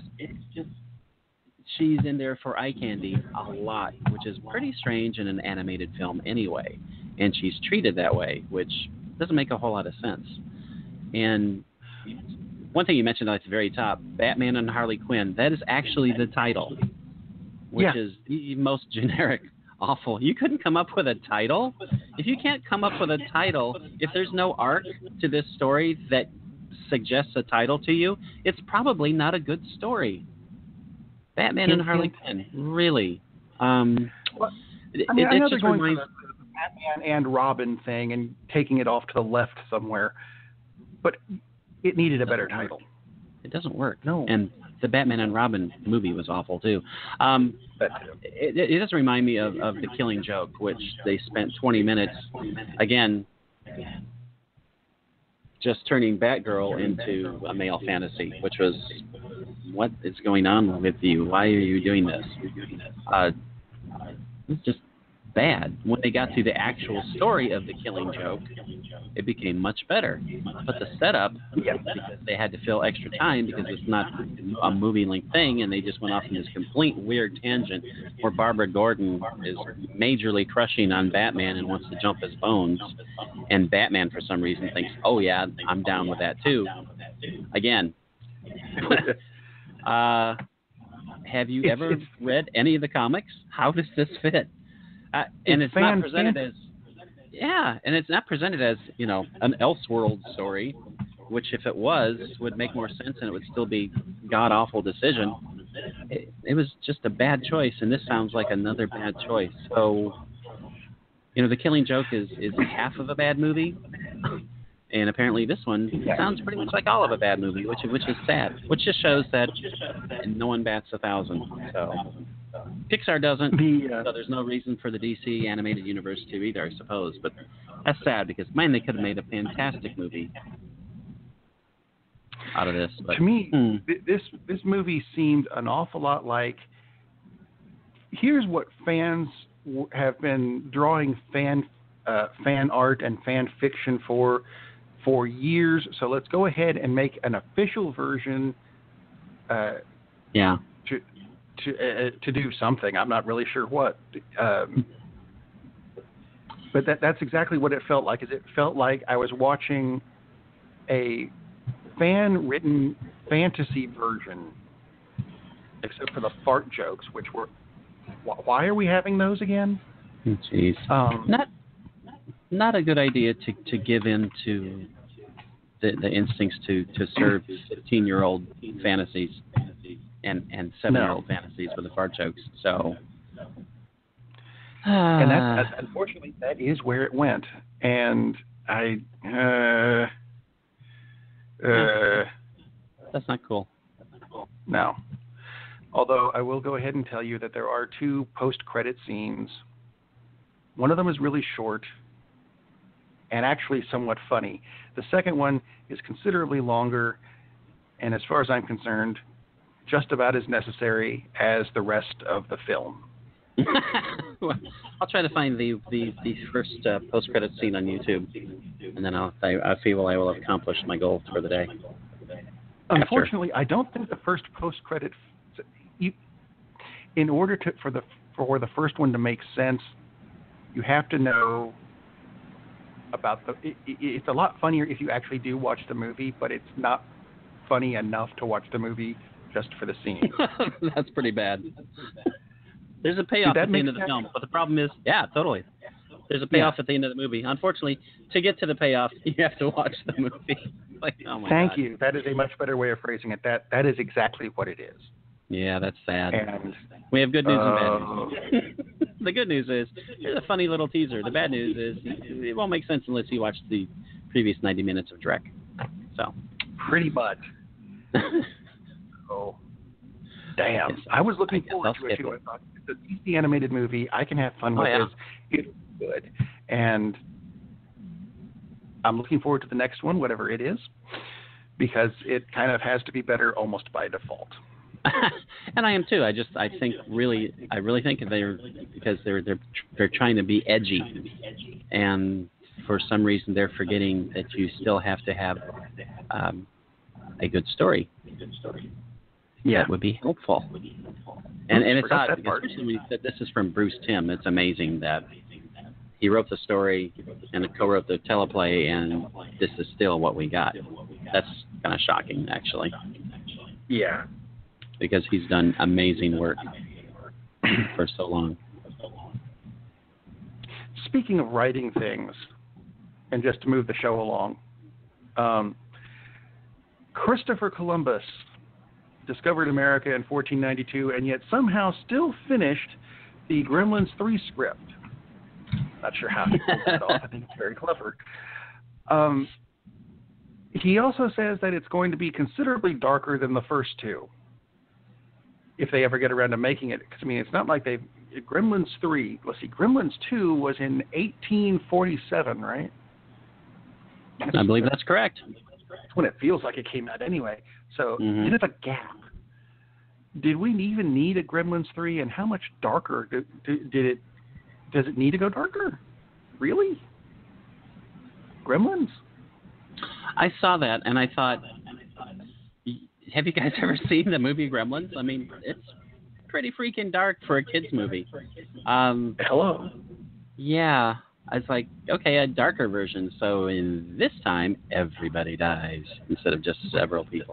she's in there for eye candy a lot, which is pretty strange in an animated film anyway. And she's treated that way, which doesn't make a whole lot of sense. And one thing you mentioned at the very top, Batman and Harley Quinn, that is actually the title, which is the most generic, awful. You couldn't come up with a title? If you can't come up with a title, if there's no arc to this story that suggests a title to you, it's probably not a good story. Batman and Harley Quinn, really. It just reminds Batman and Robin thing and taking it off to the left somewhere, but it needed a better title. It doesn't work. No. And the Batman and Robin movie was awful too. It does remind me of The Killing Joke, which they spent 20 minutes again just turning Batgirl into a male fantasy, which was, what is going on with you? Why are you doing this? It's just bad. When they got to the actual story of The Killing Joke, it became much better. But the setup, because they had to fill extra time because it's not a movie-length thing, and they just went off in this complete weird tangent where Barbara Gordon is majorly crushing on Batman and wants to jump his bones, and Batman for some reason thinks, oh yeah, I'm down with that too. Again. Have you ever read any of the comics? How does this fit? And it's not presented as, and it's not presented as, an Elseworld story, which if it was, would make more sense and it would still be god-awful decision. It was just a bad choice, and this sounds like another bad choice. So, The Killing Joke is half of a bad movie, and apparently this one sounds pretty much like all of a bad movie, which is sad, which just shows that no one bats 1,000. So Pixar doesn't, so there's no reason for the DC animated universe to either, I suppose. But that's sad because, man, they could have made a fantastic movie out of this. But, to me, this movie seemed an awful lot like, here's what fans have been drawing fan art and fan fiction for years. So let's go ahead and make an official version. To do something. I'm not really sure what. But that's exactly what it felt like. Is it felt like I was watching a fan-written fantasy version, except for the fart jokes, which were. Why are we having those again? Jeez. Not a good idea to give in to the instincts to serve 15-year-old fantasies and 7-year-old fantasies with the fart jokes. So And that's unfortunately that is where it went. And that's not cool. No. Although I will go ahead and tell you that there are 2 post-credit scenes. One of them is really short and actually somewhat funny. The second one is considerably longer and, as far as I'm concerned, just about as necessary as the rest of the film. Well, I'll try to find the first post-credit scene on YouTube, and then I feel I will have accomplished my goal for the day. Unfortunately, I don't think the first post-credit. In order for the first one to make sense, you have to know about it's a lot funnier if you actually do watch the movie, but it's not funny enough to watch the movie just for the scene. That's pretty bad. There's a payoff at the end of the film, but the problem is, yeah, totally. There's a payoff at the end of the movie. Unfortunately, to get to the payoff, you have to watch the movie. Like, oh my Thank God. you. That is a much better way of phrasing it. That is exactly what it is. Yeah, that's sad. And we have good news and bad news. The good news is there's a funny little teaser. The bad news is it won't make sense unless you watch the previous 90 minutes of Drek. So pretty much. Oh, damn! I was looking forward to it too. I thought it's a DC animated movie. I can have fun with this. It's good, and I'm looking forward to the next one, whatever it is, because it kind of has to be better almost by default. And I am too. I really think they're trying to be edgy, and for some reason they're forgetting that you still have to have a good story. Yeah, that would be helpful. And it's odd, especially when you said this is from Bruce Timm. It's amazing that he wrote the story and co-wrote the teleplay, and this is still what we got. That's kind of shocking, actually. Yeah. Because he's done amazing work for so long. Speaking of writing things, and just to move the show along, Christopher Columbus discovered America in 1492 and yet somehow still finished the Gremlins 3 script. Not sure how he pulled that off. I think it's very clever. He also says that it's going to be considerably darker than the first 2, if they ever get around to making it. Because, I mean, it's not like Gremlins 3, let's see, Gremlins 2 was in 1847, right? I believe that's correct. That's when it feels like it came out anyway. So, bit of a gap. Did we even need a Gremlins 3, and how much darker does it need to go darker? Really? Gremlins? I saw that, and I thought, have you guys ever seen the movie Gremlins? I mean, it's pretty freaking dark for a kid's movie. Hello? Yeah. I was like, okay, a darker version. So in this time, everybody dies instead of just several people.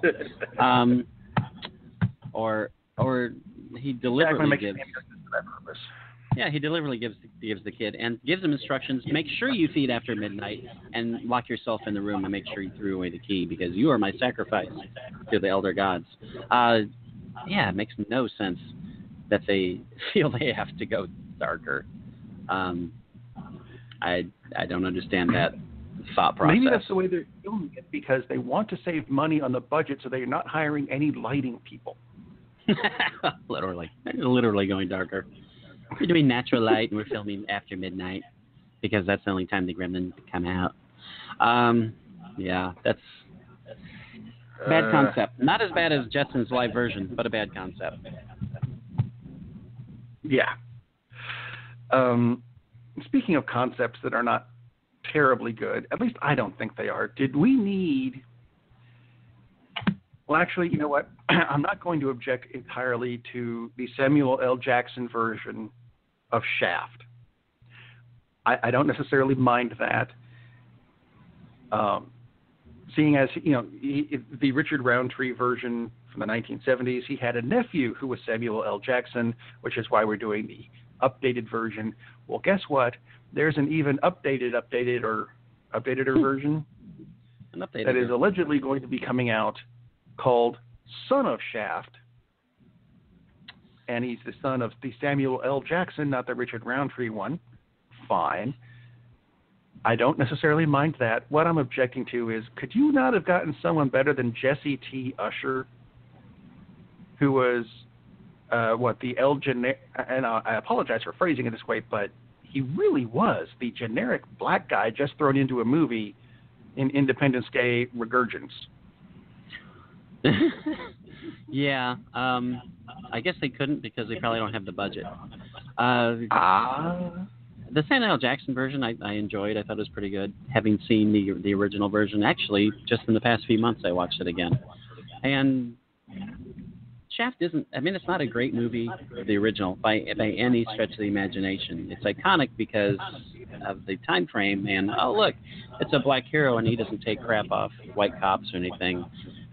Or he deliberately gives. Yeah, he deliberately gives the kid and gives him instructions. Make sure you feed after midnight and lock yourself in the room and make sure you threw away the key because you are my sacrifice to the elder gods. Yeah, it makes no sense that they feel they have to go darker. I don't understand that thought process. Maybe that's the way they're filming it because they want to save money on the budget, so they're not hiring any lighting people. Literally going darker. We're doing natural light and we're filming after midnight because that's the only time the Gremlins come out. Yeah, that's bad concept. Not as bad as Jetson's live version, but a bad concept. Yeah. Speaking of concepts that are not terribly good, at least I don't think they are, did we need... Well, actually, you know what? I'm not going to object entirely to the Samuel L. Jackson version of Shaft. I don't necessarily mind that. Seeing as, you know, the Richard Roundtree version from the 1970s, he had a nephew who was Samuel L. Jackson, which is why we're doing the updated version. Well, guess what? There's an even updated version that is allegedly going to be coming out called Son of Shaft. and he's the son of the Samuel L. Jackson, not the Richard Roundtree one. Fine. I don't necessarily mind that. What I'm objecting to is, could you not have gotten someone better than Jesse T. Usher, who was, the El Generic, and I apologize for phrasing it this way, but he really was the generic black guy just thrown into a movie in Independence Day regurgence. Yeah, I guess they couldn't because they probably don't have the budget. The Samuel L. Jackson version I enjoyed. I thought it was pretty good. Having seen the original version, actually, just in the past few months, I watched it again. And Shaft isn't. I mean, it's not a great movie, the original, by any stretch of the imagination. It's iconic because of the time frame. And oh look, it's a black hero, and he doesn't take crap off white cops or anything.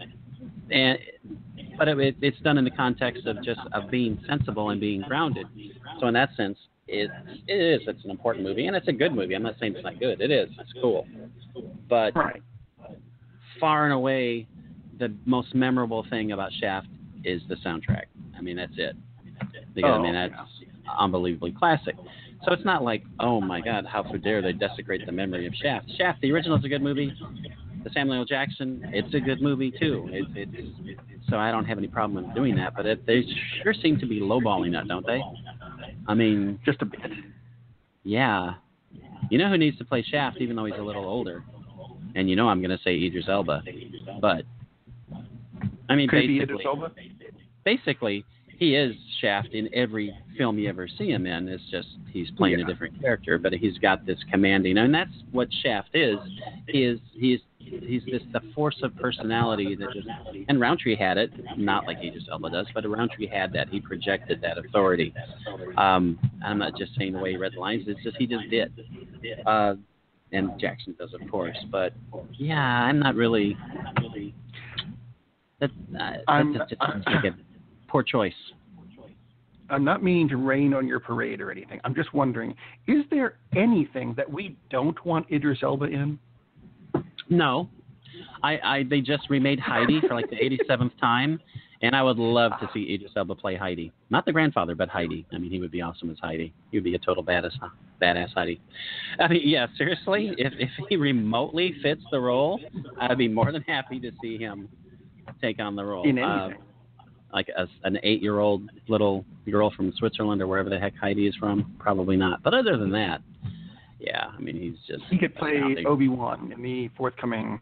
But it's done in the context of being sensible and being grounded. So in that sense, it's an important movie, and it's a good movie. I'm not saying it's not good. It is. It's cool. But far and away, the most memorable thing about Shaft is the soundtrack. I mean, that's it. Because, that's unbelievably classic. So it's not like, oh my God, how dare they desecrate the memory of Shaft. Shaft, the original, is a good movie. The Samuel L. Jackson, it's a good movie too. So I don't have any problem with doing that. But they sure seem to be lowballing that, don't they? I mean, just a bit. Yeah. You know who needs to play Shaft, even though he's a little older? And you know I'm going to say Idris Elba. But, I mean, basically, he is Shaft in every film you ever see him in. It's just he's playing a different character, but he's got this commanding, and that's what Shaft is. He's the force of personality that just, and Roundtree had it, not like Idris Elba does, but Roundtree had that. He projected that authority. I'm not just saying the way he read the lines. It's just he just did. And Jackson does, of course. But yeah, I'm not really. That's just like a poor choice. I'm not meaning to rain on your parade or anything. I'm just wondering, is there anything that we don't want Idris Elba in? No. They just remade Heidi for like the 87th time, and I would love to see Idris Elba play Heidi. Not the grandfather, but Heidi. I mean, he would be awesome as Heidi. He would be a total badass Heidi. I mean, yeah, seriously, if he remotely fits the role, I'd be more than happy to see him take on the role. In anything. Like an 8-year-old little girl from Switzerland or wherever the heck Heidi is from, probably not. But other than that, yeah, I mean, he's just... He could play Obi-Wan in the forthcoming...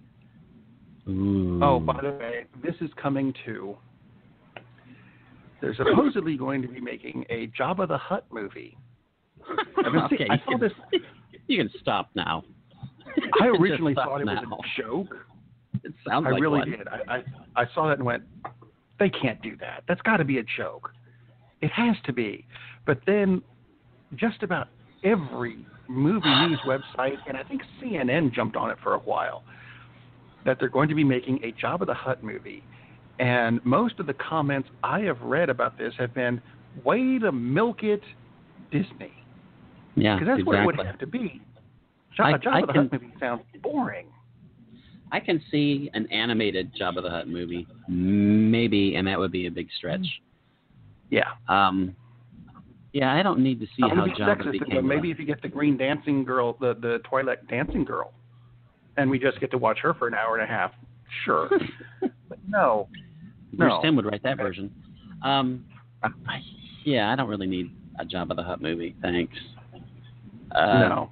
Ooh. Oh, by the way, this is coming too. They're supposedly going to be making a Jabba the Hutt movie. Okay, I saw this... You can stop now. I originally thought it was a joke. It sounds like I really one. did. I saw that and went, they can't do that. That's got to be a joke. It has to be. But then just about every movie news website, and I think CNN jumped on it for a while, that they're going to be making a Jabba the Hutt movie. And most of the comments I have read about this have been, way to milk it, Disney. Yeah, because that's exactly. what it would have to be. Jabba the Hutt movie sounds boring. I can see an animated Jabba the Hutt movie, maybe, and that would be a big stretch. Yeah. Yeah, I don't need to see how Jabba became. Maybe if you get the green dancing girl, the Twilight dancing girl, and we just get to watch her for an hour and a half, sure. But no. Bruce Timm would write that version. Yeah, I don't really need a Jabba the Hutt movie. Thanks. No.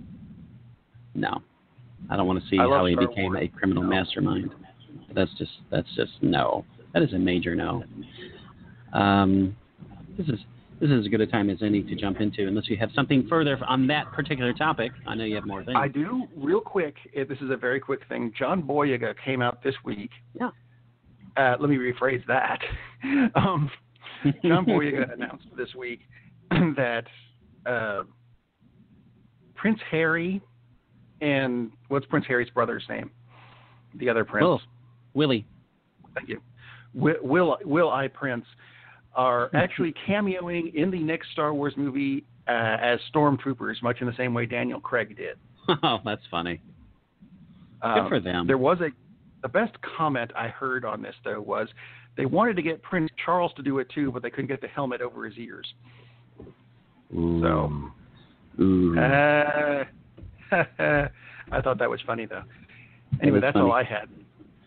I don't want to see how he became a criminal mastermind. That's just no. That is a major no. This is as good a time as any to jump into, unless you have something further on that particular topic. I know you have more things. I do, real quick. This is a very quick thing. John Boyega came out this week. Yeah. Let me rephrase that. John Boyega announced this week that Prince Harry and what's Prince Harry's brother's name? The other prince. Willie. Thank you. Will I Prince are actually cameoing in the next Star Wars movie as stormtroopers, much in the same way Daniel Craig did. Oh, that's funny. Good for them. There was The best comment I heard on this, though, was they wanted to get Prince Charles to do it too, but they couldn't get the helmet over his ears. So, I thought that was funny, though. Anyway, that's funny. All I had.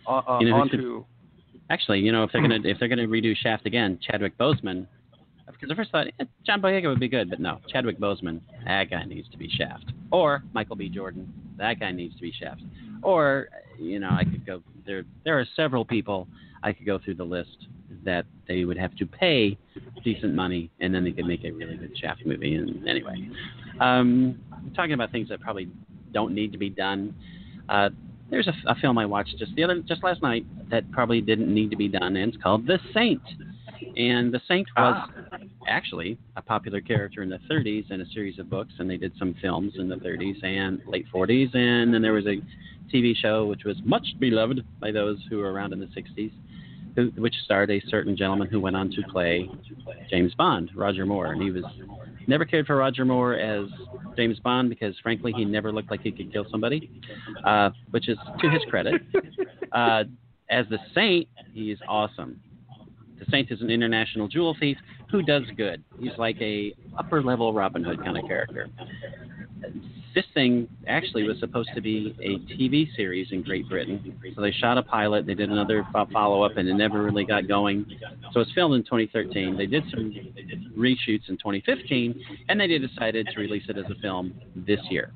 Actually, if they're gonna redo Shaft again, Chadwick Boseman. Because I first thought John Boyega would be good, but no, Chadwick Boseman, that guy needs to be Shaft. Or Michael B. Jordan, that guy needs to be Shaft. Or I could go there. There are several people I could go through the list that they would have to pay decent money, and then they could make a really good Shaft movie. And anyway, talking about things that probably don't need to be done. There's a film I watched just last night that probably didn't need to be done, and it's called The Saint. And The Saint was actually a popular character in the 30s in a series of books, and they did some films in the 30s and late 40s, and then there was a TV show which was much beloved by those who were around in the 60s, which starred a certain gentleman who went on to play James Bond, Roger Moore. And he was never cared for Roger Moore as James Bond because, frankly, he never looked like he could kill somebody, which is to his credit. As the Saint, he is awesome. The Saint is an international jewel thief who does good. He's like a upper-level Robin Hood kind of character. This thing actually was supposed to be a TV series in Great Britain. So they shot a pilot, they did another follow-up, and it never really got going. So it's filmed in 2013. They did some reshoots in 2015, and they decided to release it as a film this year.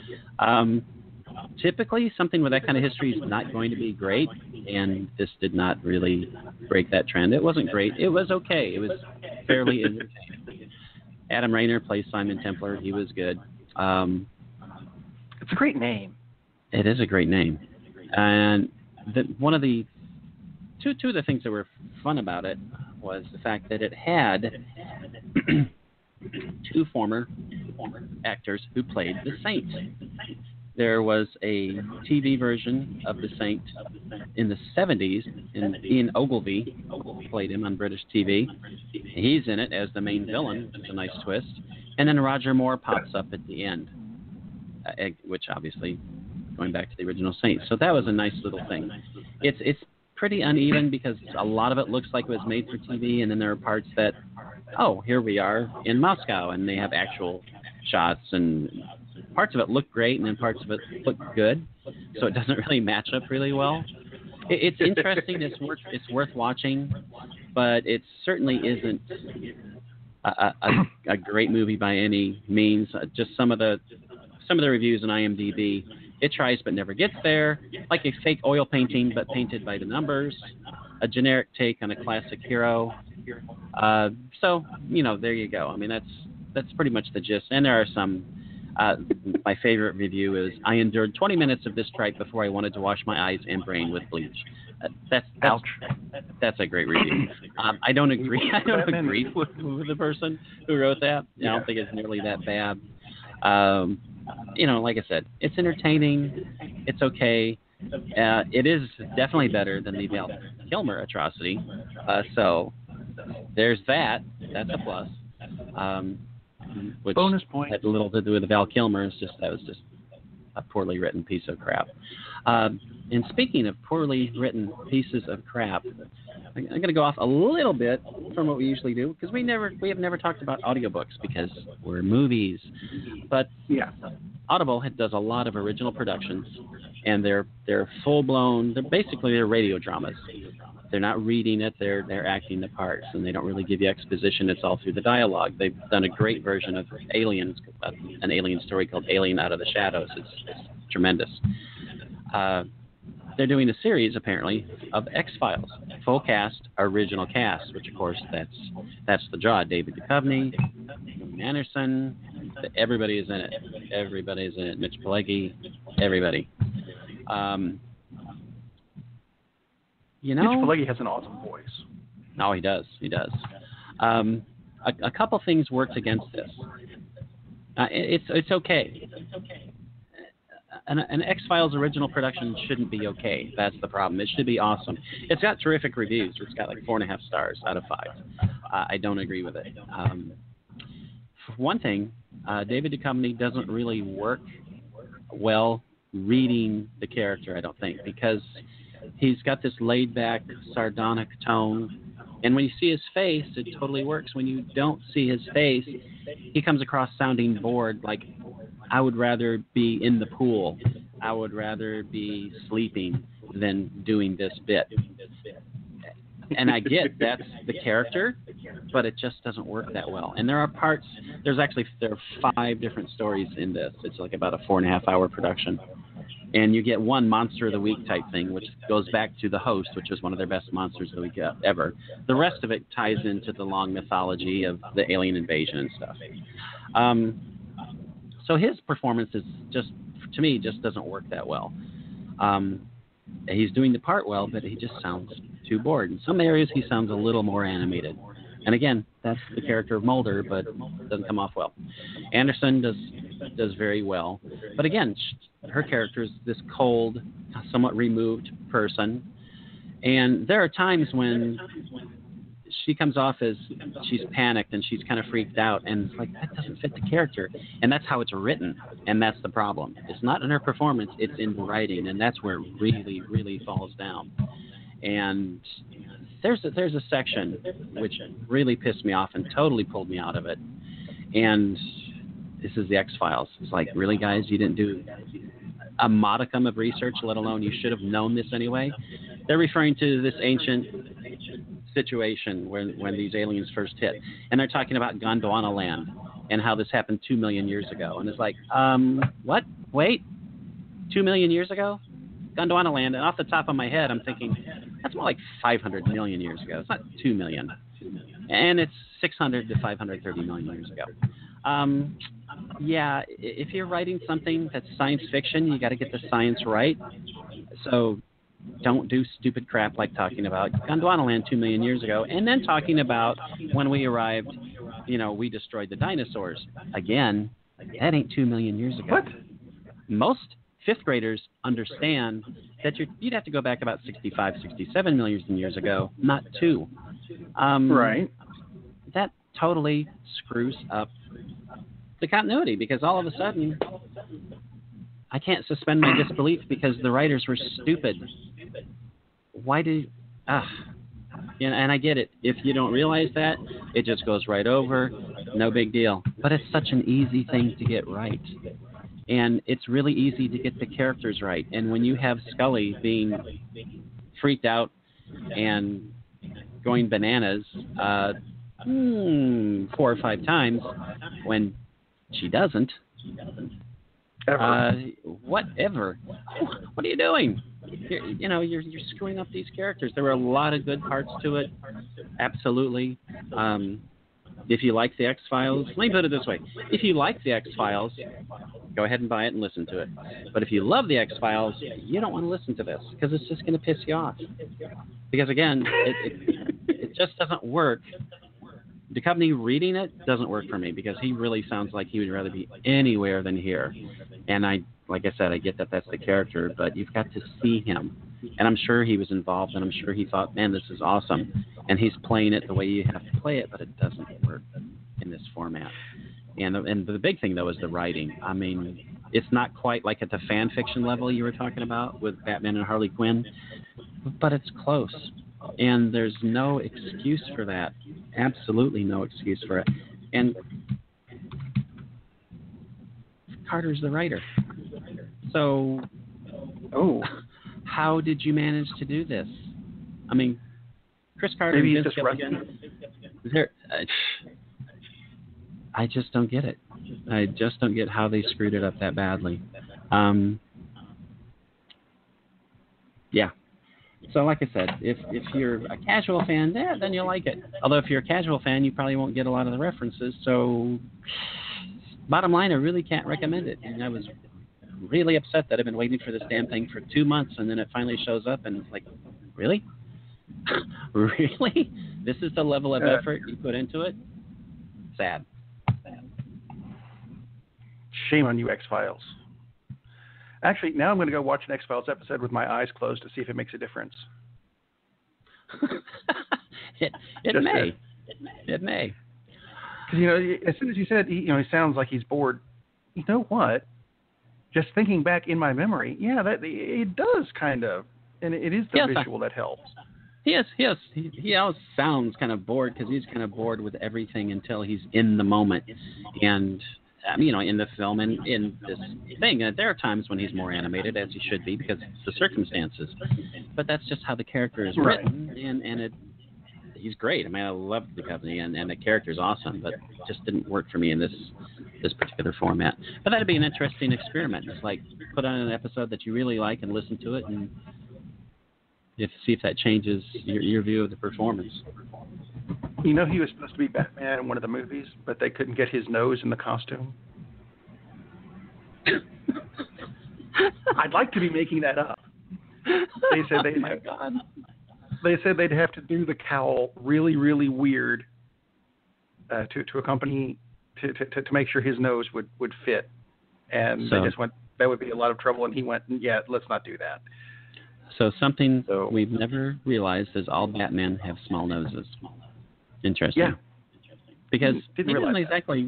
Typically, something with that kind of history is not going to be great, and this did not really break that trend. It wasn't great. It was okay. It was fairly entertaining. Adam Rayner plays Simon Templar. He was good. It's a great name. It is a great name. And one of the two of the things that were fun about it was the fact that it had two former actors who played the Saint. There was a TV version of the Saint in the 70s, and Ian Ogilvy played him on British TV. He's in it as the main villain, which is a nice twist. And then Roger Moore pops up at the end, which obviously going back to the original Saint. So that was a nice little thing. It's pretty uneven because a lot of it looks like it was made for TV, and then there are parts that, here we are in Moscow, and they have actual shots, and parts of it look great, and then parts of it look good. So it doesn't really match up really well. It's interesting. It's worth watching, but it certainly isn't a great movie by any means. Just some of the reviews on IMDb, it tries but never gets there, like a fake oil painting but painted by the numbers, a generic take on a classic hero. So there you go. I mean, that's pretty much the gist. And there are some. My favorite review is, I endured 20 minutes of this tripe before I wanted to wash my eyes and brain with bleach. That's a great review. I don't agree. I don't agree with the person who wrote that. I don't think it's nearly that bad. Like I said, it's entertaining. It's okay. It is definitely better than the Val Kilmer atrocity. So there's that. That's a plus. Which bonus point had little to do with the Val Kilmer. That was just a poorly written piece of crap. And speaking of poorly written pieces of crap, I'm going to go off a little bit from what we usually do, because we have never talked about audiobooks because we're movies. But Audible does a lot of original productions, and they're full blown. They're radio dramas. They're not reading it, they're acting the parts, and they don't really give you exposition. It's all through the dialogue. They've done a great version of Aliens, an alien story called Alien Out of the Shadows. It's tremendous. They're doing a series, apparently, of X-Files, full cast, original cast, which, of course, that's the draw. David Duchovny, Anderson, everybody is in it. Everybody is in it. Mitch Pileggi, everybody. Mitch Pileggi has an awesome voice. No, he does. He does. A couple things worked against this. It's okay. An X-Files original production shouldn't be okay. That's the problem. It should be awesome. It's got terrific reviews. It's got like 4.5 stars out of 5. I don't agree with it. For one thing, David Duchovny doesn't really work well reading the character, I don't think, because he's got this laid-back, sardonic tone. And when you see his face, it totally works. When you don't see his face, he comes across sounding bored, like, I would rather be in the pool. I would rather be sleeping than doing this bit. And I get that's the character, but it just doesn't work that well. And there are there are 5 different stories in this. It's like about a 4.5-hour production. And you get one Monster of the Week type thing, which goes back to The Host, which was one of their best Monsters of the Week ever. The rest of it ties into the long mythology of the alien invasion and stuff. So his performance is just, to me, just doesn't work that well. He's doing the part well, but he just sounds too bored. In some areas, he sounds a little more animated. And again, that's the character of Mulder, but it doesn't come off well. Anderson does very well. But again, her character is this cold, somewhat removed person. And there are times when she comes off as she's panicked and she's kind of freaked out. And it's like, that doesn't fit the character. And that's how it's written. And that's the problem. It's not in her performance. It's in the writing. And that's where it really, really falls down. And there's a section which really pissed me off and totally pulled me out of it. And this is the X-Files. It's like, really, guys? You didn't do a modicum of research, let alone you should have known this anyway? They're referring to this ancient situation when these aliens first hit. And they're talking about Gondwana land and how this happened 2 million years ago. And it's like, what? Wait? 2 million years ago? Gondwana land. And off the top of my head, I'm thinking, that's more like 500 million years ago. It's not 2 million. And it's 600 to 530 million years ago. Yeah, if you're writing something that's science fiction, you got to get the science right. So don't do stupid crap like talking about Gondwana land 2 million years ago and then talking about when we arrived, we destroyed the dinosaurs. Again, that ain't 2 million years ago. What? Most fifth graders understand that you'd have to go back about 65, 67 million years ago, not 2. Right. That totally screws up the continuity because all of a sudden I can't suspend my disbelief because the writers were stupid. Why do... and I get it. If you don't realize that, it just goes right over. No big deal. But it's such an easy thing to get right. And it's really easy to get the characters right. And when you have Scully being freaked out and going bananas 4 or 5 times when she doesn't, whatever. What are you doing? You're screwing up these characters. There were a lot of good parts to it. Absolutely. If you like the X-Files, let me put it this way. If you like the X-Files, go ahead and buy it and listen to it. But if you love the X-Files, you don't want to listen to this because it's just going to piss you off. Because, again, it just doesn't work. Duchovny reading it doesn't work for me because he really sounds like he would rather be anywhere than here. And like I said, I get that that's the character, but you've got to see him. And I'm sure he was involved, and I'm sure he thought, man, this is awesome. And he's playing it the way you have to play it, but it doesn't work in this format. And the big thing, though, is the writing. I mean, it's not quite like at the fan fiction level you were talking about with Batman and Harley Quinn, but it's close. And there's no excuse for that. Absolutely no excuse for it. And Carter's the writer. So, how did you manage to do this? I mean, Chris Carter Maybe and he's Vince Gilligan. I just don't get it. I just don't get how they screwed it up that badly. Yeah. So, like I said, if you're a casual fan, then you'll like it. Although if you're a casual fan, you probably won't get a lot of the references. So, bottom line, I really can't recommend it. And I was really upset that I've been waiting for this damn thing for 2 months, and then it finally shows up, and it's like, really? Really? This is the level of effort you put into it? Sad. Shame on you, X-Files. Actually, now I'm going to go watch an X-Files episode with my eyes closed to see if it makes a difference. It may. It may. Because, as soon as you said, he sounds like he's bored. You know what? Just thinking back in my memory, it does kind of And it is the visual that helps. He always sounds kind of bored because he's kind of bored with everything until he's in the moment. And, in the film and in this thing, there are times when he's more animated, as he should be, because of the circumstances. But that's just how the character is written, and he's great. I mean, I love the company, and the character's awesome, but it just didn't work for me in this particular format. But that'd be an interesting experiment. Just like put on an episode that you really like and listen to it, and see if that changes your view of the performance. He was supposed to be Batman in one of the movies, but they couldn't get his nose in the costume. I'd like to be making that up. They said They said they'd have to do the cowl really, really weird to accompany to make sure his nose would fit, and they just went. That would be a lot of trouble, and he went, yeah, let's not do that. So something we've never realized is all Batmen have small noses. Interesting. Yeah. Because he doesn't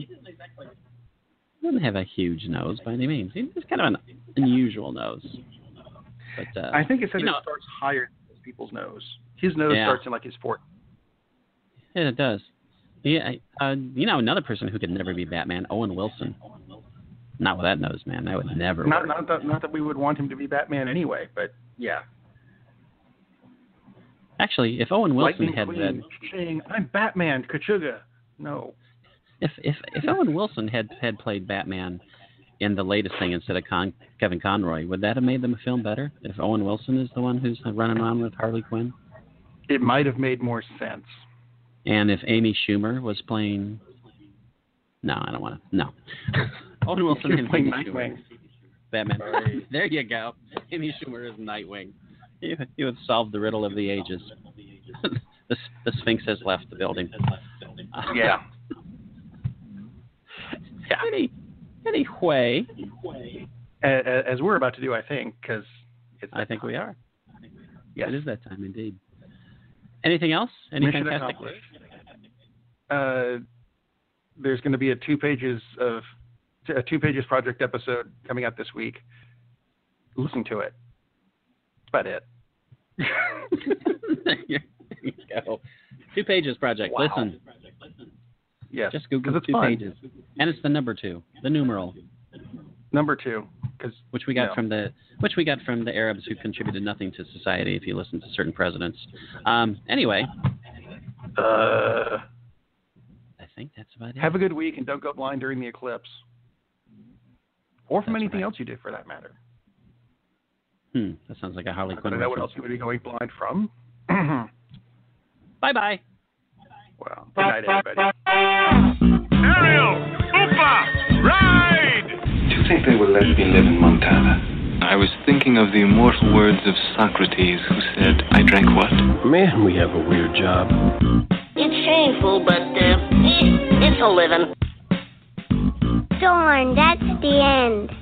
have a huge nose by any means. He's kind of an unusual nose. But I think it said it starts higher than people's nose. His nose starts in like his forehead. Yeah, it does. Yeah, another person who could never be Batman, Owen Wilson. Not with that nose, man. That would never work. Not that we would want him to be Batman anyway, but yeah. Actually, if Owen Wilson had that, saying, "I'm Batman, Kachuga." No. If Owen Wilson had played Batman in the latest thing instead of Kevin Conroy, would that have made them a film better? If Owen Wilson is the one who's running around with Harley Quinn, it might have made more sense. And if Amy Schumer was playing, no, I don't want to. No. Owen Wilson and playing Amy Nightwing. Schumer. Batman. Sorry. There you go. Amy Schumer is Nightwing. You would solve the riddle of the ages. the Sphinx has left the building. Yeah. Anyway. As we're about to do, I think, because I think we are. Yes. It is that time, indeed. Anything else? Any Mission fantastic? There's going to be a 2 pages project episode coming out this week. Listen to it. That's about it. There you go. 2 pages project. Wow. Listen. Yes. Just Google it's 2 fun. pages. And it's the number 2, the numeral. Number 2. Which we got from the Arabs who contributed nothing to society if you listen to certain presidents. Anyway. I think that's about it. Have a good week and don't go blind during the eclipse. Or from anything else you do, for that matter. That sounds like a Harley Quinn. I don't know what else you would be going blind from. Bye-bye. Well, good night, everybody. Ariel! Hoopa! Ride! Do you think they will let me live in Montana? I was thinking of the immortal words of Socrates, who said, I drank what? Man, we have a weird job. It's shameful, but, it's a living. Darn, that's the end.